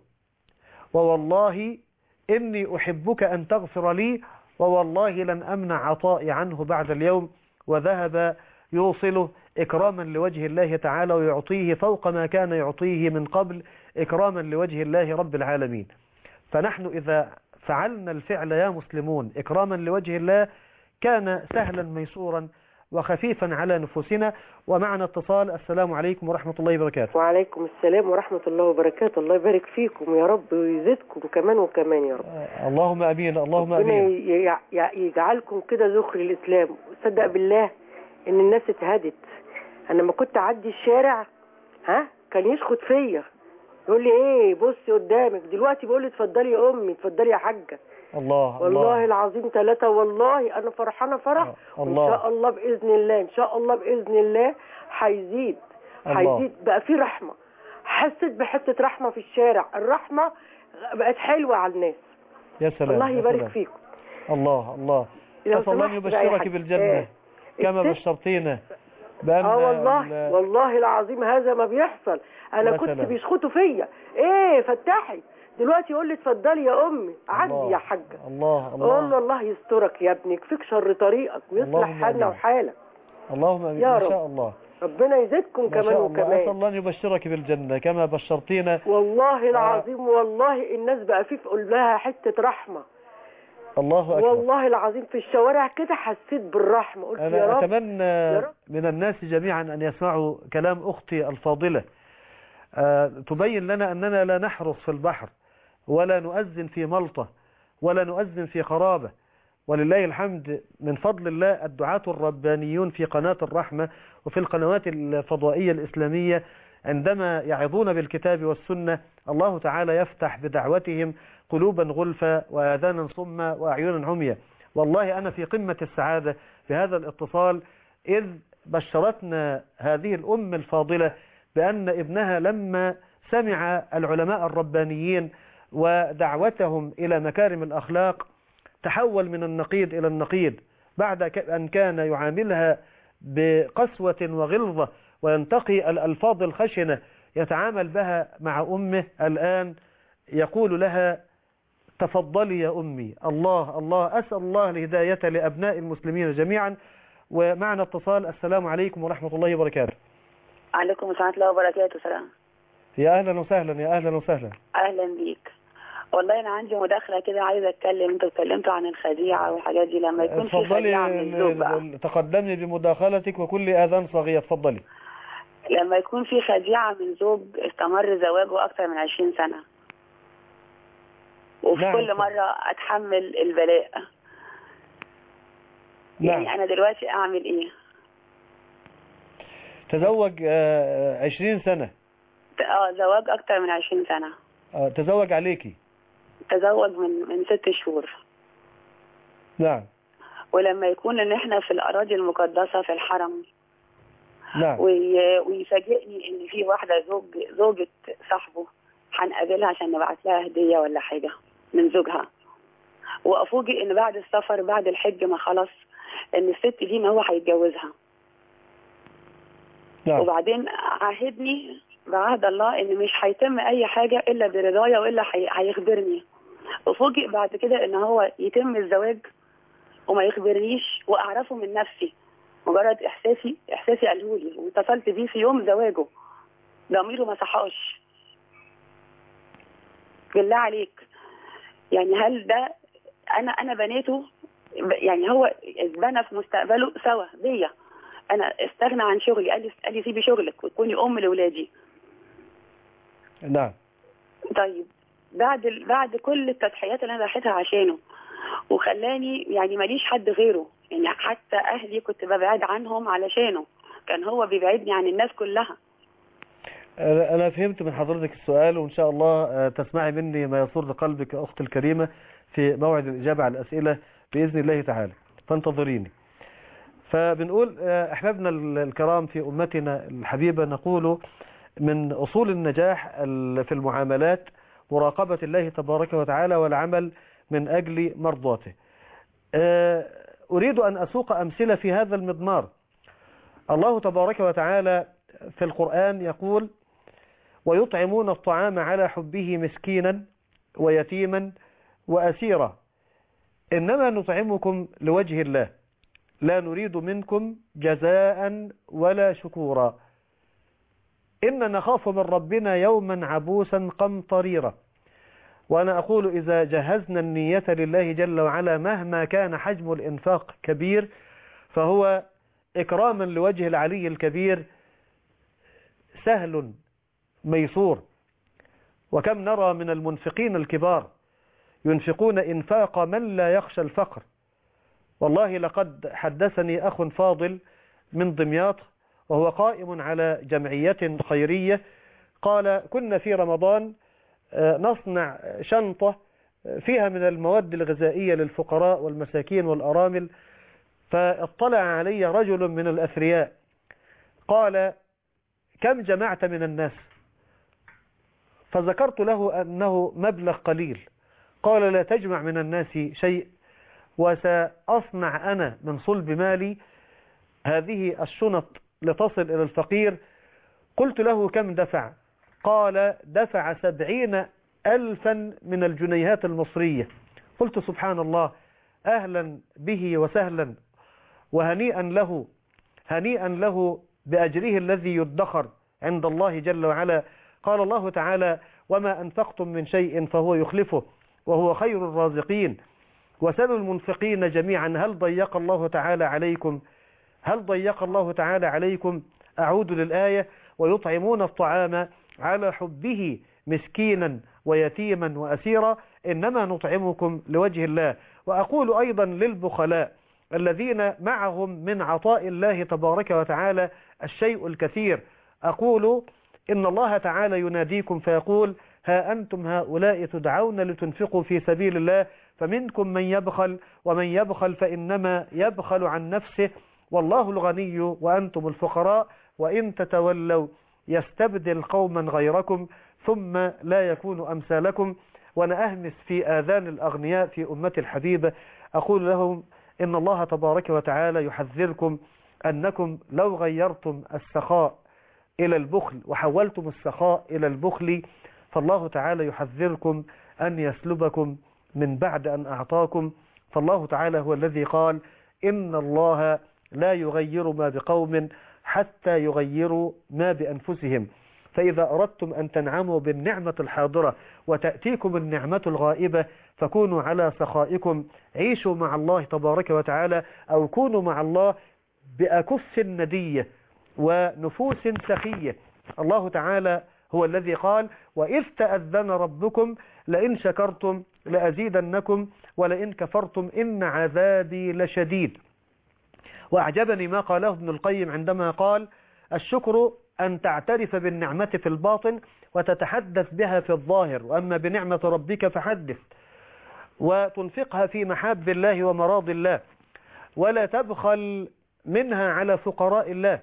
Speaker 1: ووالله إني أحبك أن تغفر لي، ووالله لن أمنع عطائي عنه بعد اليوم. وذهب يوصله إكراما لوجه الله تعالى ويعطيه فوق ما كان يعطيه من قبل إكراما لوجه الله رب العالمين. فنحن إذا فعلنا الفعل يا مسلمون إكراما لوجه الله كان سهلا ميسورا وخفيفا على نفوسنا. ومعنا اتصال. السلام عليكم ورحمة الله وبركاته.
Speaker 7: وعليكم السلام ورحمة الله وبركاته. الله يبارك فيكم يا رب ويزيدكم كمان وكمان يا رب.
Speaker 1: اللهم أمين. اللهم أمين.
Speaker 7: يجعلكم كده ذخر الإسلام. صدق بالله إن الناس اتهدت. أنا لما كنت أعدي الشارع كان يشخط فيا يقول لي ايه بصي قدامك، دلوقتي بيقول لي اتفضلي يا امي، اتفضلي يا حاجه.
Speaker 1: الله
Speaker 7: والله
Speaker 1: الله.
Speaker 7: العظيم 3 والله انا فرحانه فرح. وان شاء الله باذن الله ان شاء الله باذن الله هيزيد بقى في رحمه. حسيت بحته رحمه في الشارع، الرحمه بقت حلوه على الناس.
Speaker 1: يا سلام.
Speaker 7: الله يبارك فيكم.
Speaker 1: الله الله. أسأل الله يبشرك بالجنة كما بشرتينا بأن
Speaker 7: والله العظيم هذا ما بيحصل. انا كنت بيشخطوا فيا ايه فتحي، دلوقتي يقول لي اتفضلي يا امي عدي يا حاجه.
Speaker 1: الله
Speaker 7: الله الله يسترك يا ابني، يكفيك شر طريقك ويصلح حالنا وحالك.
Speaker 1: اللهم امين.
Speaker 7: يا
Speaker 1: رب
Speaker 7: ان
Speaker 1: شاء الله.
Speaker 7: ربنا يزيدكم كمان وكمان.
Speaker 1: اسال الله ان يبشرك بالجنه كما بشرتينا.
Speaker 7: والله العظيم والله الناس بقى في قلبها حته رحمه.
Speaker 1: الله أكبر.
Speaker 7: والله العظيم في الشوارع كده حسيت بالرحمة. قلت
Speaker 1: أنا
Speaker 7: يا رب
Speaker 1: أتمنى من الناس جميعا أن يسمعوا كلام أختي الفاضلة تبين لنا أننا لا نحرص في البحر ولا نؤذن في ملطة ولا نؤذن في خرابة. ولله الحمد من فضل الله الدعاة الربانيون في قناة الرحمة وفي القنوات الفضائية الإسلامية عندما يعظون بالكتاب والسنة الله تعالى يفتح بدعوتهم قلوبا غلفا وآذانا صما وأعينا عميا. والله أنا في قمة السعادة في هذا الاتصال إذ بشرتنا هذه الأم الفاضلة بأن ابنها لما سمع العلماء الربانيين ودعوتهم إلى مكارم الأخلاق تحول من النقيض إلى النقيض، بعد أن كان يعاملها بقسوة وغلظة وينتقي الألفاظ الخشنة يتعامل بها مع أمه، الآن يقول لها تفضلي يا أمي. الله الله. أسأل الله الهداية لأبناء المسلمين جميعا. ومعنا اتصال. السلام عليكم ورحمة الله وبركاته.
Speaker 8: عليكم السلام ورحمة الله وبركاته. سلام.
Speaker 1: يا أهلا وسهلا. يا أهلا وسهلا.
Speaker 8: أهلا بيك. والله أنا عندي مداخلة كده عايزة أتكلم. أنتوا اتكلمتوا عن الخديعة والحاجات دي. لما يكون في خديعة من الزوج بقى.
Speaker 1: تقدمي بمداخلتك وكل آذان صغيرة. اتفضلي.
Speaker 8: لما يكون في خديعة من زوج استمر زواجه أكثر من 20 سنة وفي
Speaker 1: نعم.
Speaker 8: كل مرة أتحمل البلاء.
Speaker 1: نعم.
Speaker 8: يعني أنا دلوقتي أعمل إيه؟
Speaker 1: تزوج 20 سنة.
Speaker 8: زواج أكثر من 20 سنة.
Speaker 1: تزوج عليكي.
Speaker 8: تزوج من 6 شهور.
Speaker 1: نعم.
Speaker 8: ولما يكون إن إحنا في الأراضي المقدسة في الحرم.
Speaker 1: نعم.
Speaker 8: ويفاجئني إن في واحدة زوجة صاحبه هنقابلها عشان نبعت لها هدية ولا حاجة من زوجها، وأفوجئ إن بعد السفر بعد الحج ما خلص إن الست دي ما هو هيتجوزها.
Speaker 1: نعم.
Speaker 8: وبعدين عاهدني بعهد الله إن مش هيتم أي حاجة إلا برضايا وإلا هيخبرني. أفوجئ بعد كده إن هو يتم الزواج وما يخبرنيش وأعرفه من نفسي مجرد احساسي قاله لي، واتصلت بيه في يوم زواجه، ضميره ما صحاش. بالله عليك يعني هل ده انا بنيته؟ يعني هو اتبنى في مستقبله سوا بيا، انا استغنى عن شغلي، قال لي سيبي شغلك وتكوني ام لاولادي.
Speaker 1: نعم.
Speaker 8: طيب بعد كل التضحيات اللي انا ضحيتها عشانه، وخلاني يعني ماليش حد غيره، يعني حتى اهلي كنت ببعد عنهم علشانه، كان هو بيبعدني عن الناس كلها.
Speaker 1: أنا فهمت من حضرتك السؤال، وإن شاء الله تسمعي مني ما يسر قلبك يا أختي الكريمة في موعد الإجابة على الأسئلة بإذن الله تعالى، فانتظريني. فبنقول أحبابنا الكرام في أمتنا الحبيبة، نقول من أصول النجاح في المعاملات مراقبة الله تبارك وتعالى والعمل من أجل مرضاته. أريد أن أسوق أمثلة في هذا المضمار. الله تبارك وتعالى في القرآن يقول: ويطعمون الطعام على حبه مسكينا ويتيما وأسيرا إنما نطعمكم لوجه الله لا نريد منكم جزاء ولا شكورا إن نخاف من ربنا يوما عبوسا قمطريرا. وأنا أقول إذا جهزنا النية لله جل وعلا مهما كان حجم الإنفاق كبير فهو إكراما لوجه العلي الكبير سهل ميسور. وكم نرى من المنفقين الكبار ينفقون إنفاق من لا يخشى الفقر. والله لقد حدثني أخ فاضل من دمياط وهو قائم على جمعية خيرية، قال: كنا في رمضان نصنع شنطة فيها من المواد الغذائية للفقراء والمساكين والأرامل، فاطلع علي رجل من الأثرياء قال: كم جمعت من الناس؟ فذكرت له أنه مبلغ قليل. قال: لا تجمع من الناس شيء، وسأصنع أنا من صلب مالي هذه الشنط لتصل إلى الفقير. قلت له: كم دفع؟ قال: دفع 70,000 من الجنيهات المصرية. قلت: سبحان الله، أهلا به وسهلا وهنيئا له، هنيئا له بأجره الذي يدخر عند الله جل وعلا. قال الله تعالى: وما أنفقتم من شيء فهو يخلفه وهو خير الرازقين. وسلوا المنفقين جميعا هل ضيق الله تعالى عليكم؟ هل ضيق الله تعالى عليكم؟ أعود للآية: ويطعمون الطعام على حبه مسكينا ويتيما وأسيرا إنما نطعمكم لوجه الله. وأقول أيضا للبخلاء الذين معهم من عطاء الله تبارك وتعالى الشيء الكثير، أقول إن الله تعالى يناديكم فيقول: ها أنتم هؤلاء تدعون لتنفقوا في سبيل الله فمنكم من يبخل ومن يبخل فإنما يبخل عن نفسه والله الغني وأنتم الفقراء وإن تتولوا يستبدل قوما غيركم ثم لا يكون أمثالكم. وأنا أهمس في آذان الأغنياء في أمتي الحبيبة أقول لهم إن الله تبارك وتعالى يحذركم أنكم لو غيرتم السخاء إلى البخل وحولتم السخاء إلى البخل فالله تعالى يحذركم أن يسلبكم من بعد أن أعطاكم. فالله تعالى هو الذي قال: إن الله لا يغير ما بقوم حتى يغيروا ما بأنفسهم. فإذا أردتم أن تنعموا بالنعمة الحاضرة وتأتيكم النعمة الغائبة فكونوا على سخائكم، عيشوا مع الله تبارك وتعالى أو كونوا مع الله بأكف ندية ونفوس سخية. الله تعالى هو الذي قال: وإذ تأذن ربكم لئن شكرتم لأزيدنكم ولئن كفرتم إن عذابي لشديد. وأعجبني ما قاله ابن القيم عندما قال: الشكر أن تعترف بالنعمة في الباطن وتتحدث بها في الظاهر، وأما بنعمة ربك فحدث، وتنفقها في محاب الله ومراض الله، ولا تبخل منها على فقراء الله،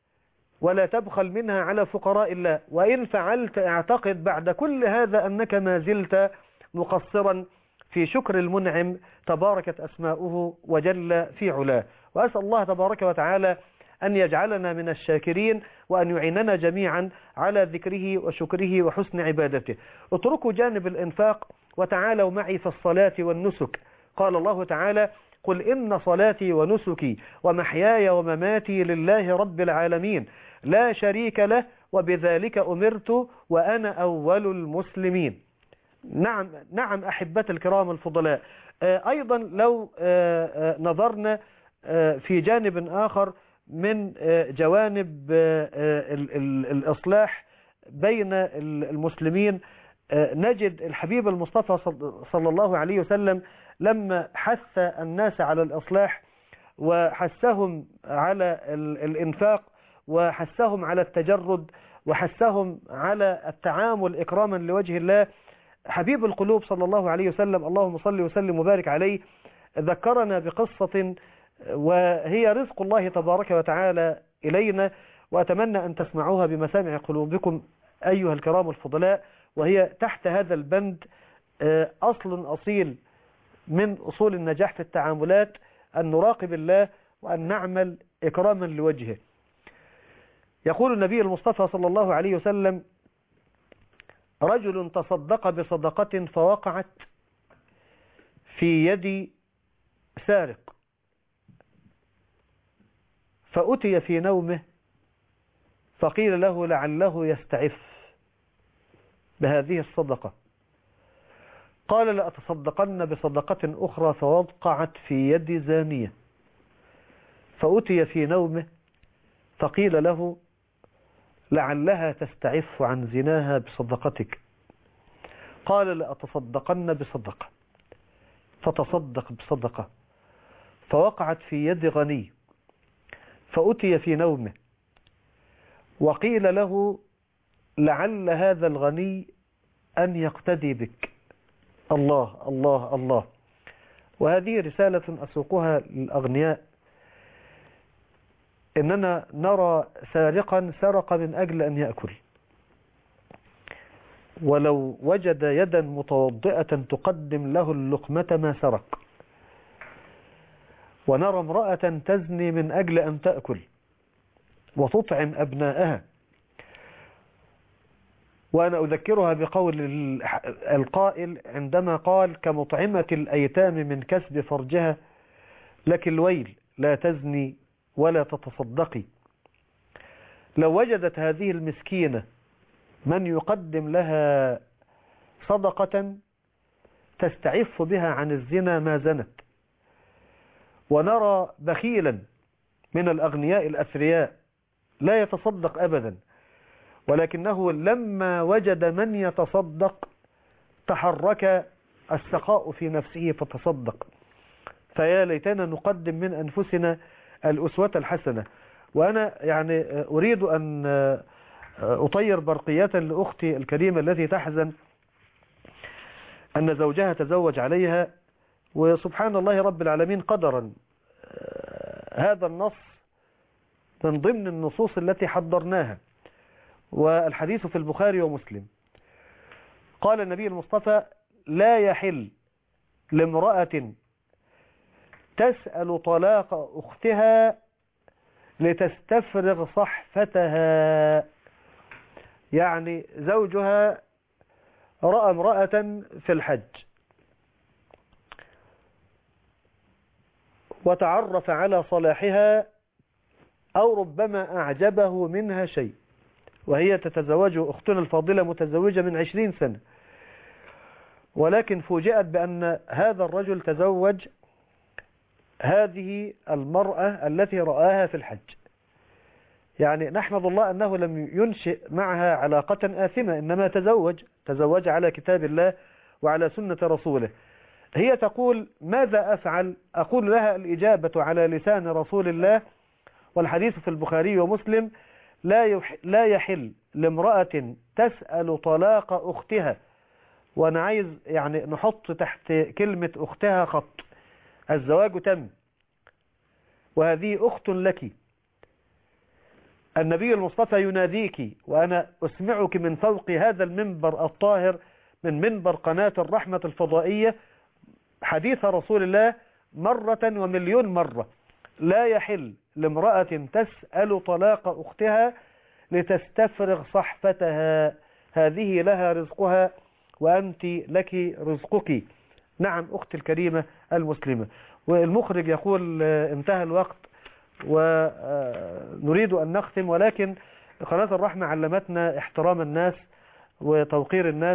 Speaker 1: ولا تبخل منها على فقراء الله. وإن فعلت اعتقد بعد كل هذا أنك ما زلت مقصرا في شكر المنعم تباركت أسماؤه وجل في علاه. وأسأل الله تبارك وتعالى أن يجعلنا من الشاكرين وأن يعيننا جميعا على ذكره وشكره وحسن عبادته. اتركوا جانب الإنفاق وتعالوا معي في الصلاة والنسك قال الله تعالى: قل إن صلاتي ونسكي ومحياي ومماتي لله رب العالمين لا شريك له وبذلك أمرت وأنا أول المسلمين. نعم أحبتي الكرام الفضلاء، أيضا لو نظرنا في جانب آخر من جوانب الإصلاح بين المسلمين، نجد الحبيب المصطفى صلى الله عليه وسلم لما حث الناس على الإصلاح وحثهم على الإنفاق وحثهم على التجرد وحثهم على التعامل إكراما لوجه الله، حبيب القلوب صلى الله عليه وسلم اللهم صل وسلم وبارك عليه ذكرنا بقصة وهي رزق الله تبارك وتعالى إلينا، وأتمنى أن تسمعوها بمسامع قلوبكم أيها الكرام الفضلاء، وهي تحت هذا البند أصل أصيل من أصول النجاح في التعاملات، أن نراقب الله وأن نعمل إكراما لوجهه. يقول النبي المصطفى صلى الله عليه وسلم: رجل تصدق بصدقة فوقعت في يد سارق، فأتي في نومه فقيل له لعله يستعف بهذه الصدقة، قال: لأتصدقن بصدقة أخرى فوقعت في يد زانية، فأتي في نومه فقيل له لعلها تستعف عن زناها بصدقتك، قال: لأتصدقن بصدقة، فتصدق بصدقة فوقعت في يد غني، فأتي في نومه وقيل له لعل هذا الغني أن يقتدي بك. الله الله الله. وهذه رسالة أسوقها للأغنياء، إننا نرى سارقا سرق من أجل أن يأكل، ولو وجد يدا متوضئة تقدم له اللقمة ما سرق، ونرى امرأة تزني من أجل أن تأكل وتطعم أبنائها. وأنا أذكرها بقول القائل عندما قال: كمطعمة الأيتام من كسب فرجها لك الويل، لا تزني ولا تتصدقي. لو وجدت هذه المسكينة من يقدم لها صدقة تستعف بها عن الزنا ما زنت. ونرى بخيلا من الأغنياء الأثرياء لا يتصدق أبدا، ولكنه لما وجد من يتصدق تحرك السخاء في نفسه فتصدق. فيا ليتنا نقدم من أنفسنا الأسوة الحسنة. وأنا يعني أريد أن أطير برقية لأختي الكريمة التي تحزن أن زوجها تزوج عليها، وسبحان الله رب العالمين قدرا هذا النص من ضمن النصوص التي حضرناها، والحديث في البخاري ومسلم. قال النبي المصطفى: لا يحل لامرأة تسأل طلاق أختها لتستفرغ صحفتها. يعني زوجها رأى امرأة في الحج وتعرف على صلاحها أو ربما أعجبه منها شيء، وهي تتزوج، أختنا الفاضلة متزوجة من 20 سنة، ولكن فوجئت بأن هذا الرجل تزوج هذه المرأة التي رآها في الحج. يعني نحمد الله أنه لم ينشئ معها علاقة آثمة، إنما تزوج على كتاب الله وعلى سنة رسوله. هي تقول: ماذا أفعل؟ أقول لها الإجابة على لسان رسول الله، والحديث في البخاري ومسلم: لا يحل لامرأة تسأل طلاق أختها. وأنا عايز يعني نحط تحت كلمة أختها خط. الزواج تم، وهذه أخت لك. النبي المصطفى يناديك، وأنا أسمعك من فوق هذا المنبر الطاهر، من منبر قناة الرحمة الفضائية، حديث رسول الله مرة ومليون مرة: لا يحل لامرأة تسأل طلاق أختها لتستفرغ صحفتها، هذه لها رزقها وأنت لك رزقك. نعم أختي الكريمة المسلمة. والمخرج يقول انتهى الوقت ونريد أن نختم، ولكن قناة الرحمة علمتنا احترام الناس وتوقير الناس،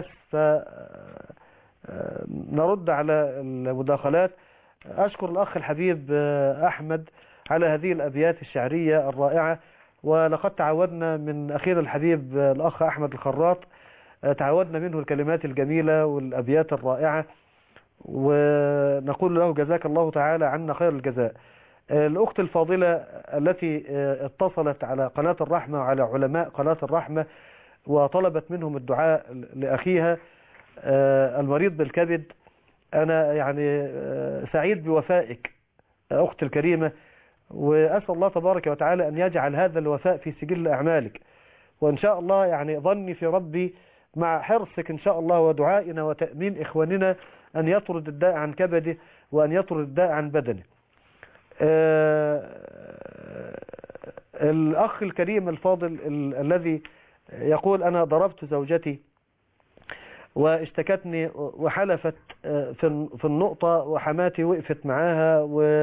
Speaker 1: فنرد على المداخلات. أشكر الأخ الحبيب أحمد على هذه الأبيات الشعرية الرائعة، ولقد تعودنا من أخينا الحبيب الأخ أحمد الخراط، تعودنا منه الكلمات الجميلة والأبيات الرائعة، ونقول له جزاك الله تعالى عنا خير الجزاء. الأخت الفاضلة التي اتصلت على قناة الرحمة وعلى علماء قناة الرحمة وطلبت منهم الدعاء لأخيها المريض بالكبد، أنا يعني سعيد بوفائك أختي الكريمة، وأسأل الله تبارك وتعالى أن يجعل هذا الوفاء في سجل أعمالك، وإن شاء الله يعني ظني في ربي مع حرصك إن شاء الله ودعائنا وتأمين إخواننا أن يطرد الداء عن كبده وأن يطرد الداء عن بدنه. الأخ الكريم الفاضل الذي يقول أنا ضربت زوجتي واشتكتني وحلفت في النقطة، وحماتي وقفت معاها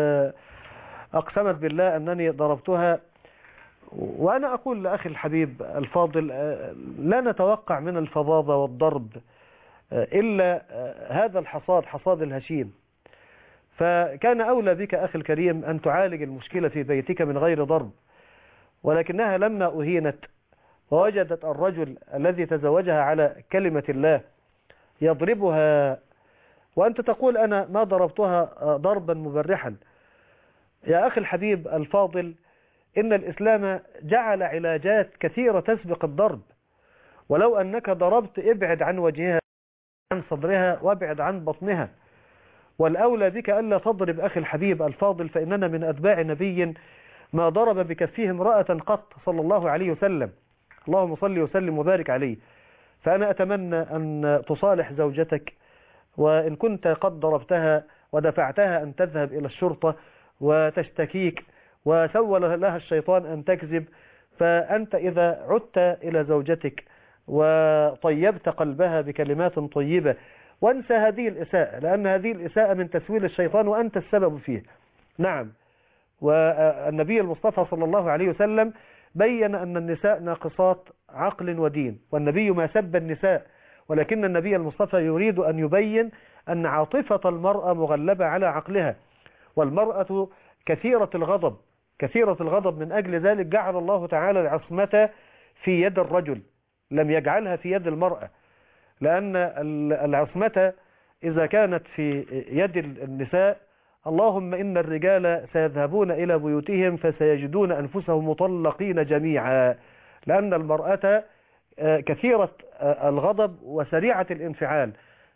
Speaker 1: وأقسمت بالله أنني ضربتها. وأنا أقول لأخي الحبيب الفاضل لا نتوقع من الفظاظة والضرب إلا هذا الحصاد، حصاد الهشيم. فكان أولى بك أخي الكريم أن تعالج المشكلة في بيتك من غير ضرب، ولكنها لما أهينت ووجدت الرجل الذي تزوجها على كلمة الله يضربها، وأنت تقول أنا ما ضربتها ضربا مبرحا. يا أخي الحبيب الفاضل، إن الإسلام جعل علاجات كثيرة تسبق الضرب، ولو أنك ضربت ابعد عن وجهها، عن صدرها، وابعد عن بطنها. والأولى بك ألا تضرب أخي الحبيب الفاضل، فإننا من أتباع نبي ما ضرب بكفيه امرأة قط صلى الله عليه وسلم، اللهم صل وسلم وبارك عليه. فأنا أتمنى أن تصالح زوجتك، وإن كنت قد ضربتها ودفعتها أن تذهب إلى الشرطة وتشتكيك وسول لها الشيطان أن تكذب، فأنت إذا عدت إلى زوجتك وطيبت قلبها بكلمات طيبة، وانسى هذه الإساءة، لأن هذه الإساءة من تسويل الشيطان وأنت السبب فيه. نعم، والنبي المصطفى صلى الله عليه وسلم بين أن النساء ناقصات عقل ودين، والنبي ما سب النساء، ولكن النبي المصطفى يريد أن يبين أن عاطفة المرأة مغلبة على عقلها، والمرأة كثيرة الغضب، كثيرة الغضب. من أجل ذلك جعل الله تعالى العصمة في يد الرجل، لم يجعلها في يد المرأة، لأن العصمة إذا كانت في يد النساء اللهم إن الرجال سيذهبون إلى بيوتهم فسيجدون أنفسهم مطلقين جميعا، لأن المرأة كثيرة الغضب وسريعة الانفعال.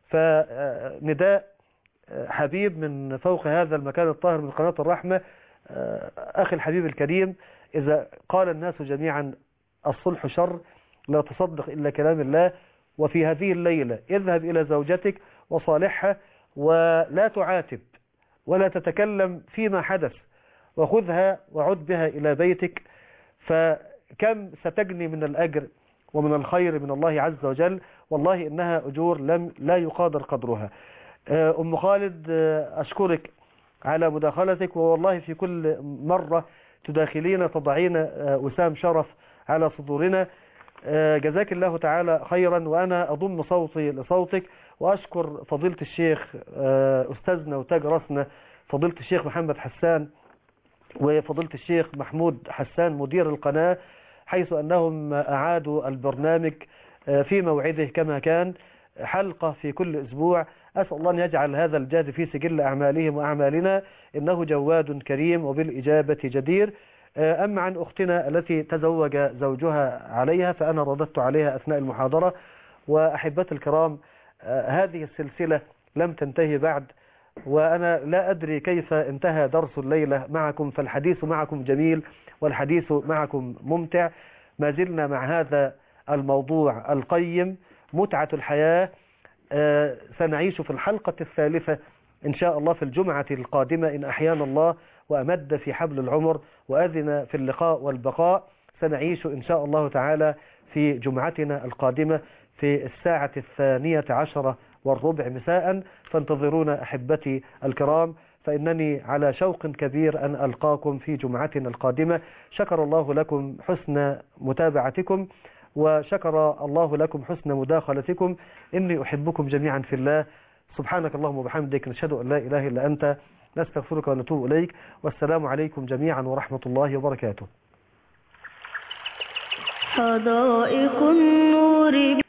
Speaker 1: فنداء حبيب من فوق هذا المكان الطاهر من قناة الرحمة، أخي الحبيب الكريم، إذا قال الناس جميعا الصلح شر لا تصدق إلا كلام الله، وفي هذه الليلة اذهب إلى زوجتك وصالحها، ولا تعاتب ولا تتكلم فيما حدث، وخذها وعد بها إلى بيتك، فكم ستجني من الأجر ومن الخير من الله عز وجل، والله إنها أجور لا يقادر قدرها. أم خالد، أشكرك على مداخلتك، والله في كل مرة تداخلين تضعين وسام شرف على صدورنا، جزاك الله تعالى خيرا. وأنا أضم صوتي لصوتك، وأشكر فضيلة الشيخ أستاذنا وتاج رأسنا فضيلة الشيخ محمد حسان وفضيلة الشيخ محمود حسان مدير القناة، حيث أنهم أعادوا البرنامج في موعده كما كان، حلقة في كل أسبوع. أسأل الله أن يجعل هذا الجهد في سجل أعمالهم وأعمالنا، إنه جواد كريم وبالإجابة جدير. أما عن أختنا التي تزوج زوجها عليها، فأنا رددت عليها أثناء المحاضرة. وأحبتي الكرام، هذه السلسلة لم تنتهي بعد، وأنا لا أدري كيف انتهى درس الليلة معكم، فالحديث معكم جميل والحديث معكم ممتع. ما زلنا مع هذا الموضوع القيم، متعة الحياة. سنعيش في الحلقة الثالثة إن شاء الله في الجمعة القادمة إن أحيانا الله وأمد في حبل العمر وأذن في اللقاء والبقاء. سنعيش إن شاء الله تعالى في جمعتنا القادمة في 12:12 والربع مساء، فانتظرونا أحبتي الكرام، فإنني على شوق كبير أن ألقاكم في جمعتنا القادمة. شكر الله لكم حسن متابعتكم، وشكر الله لكم حسن مداخلتكم. إني أحبكم جميعا في الله. سبحانك اللهم وبحمدك، نشهد أن لا إله إلا أنت، نستغفرك ونتوب إليك، والسلام عليكم جميعا ورحمة الله وبركاته.
Speaker 9: حدائق النور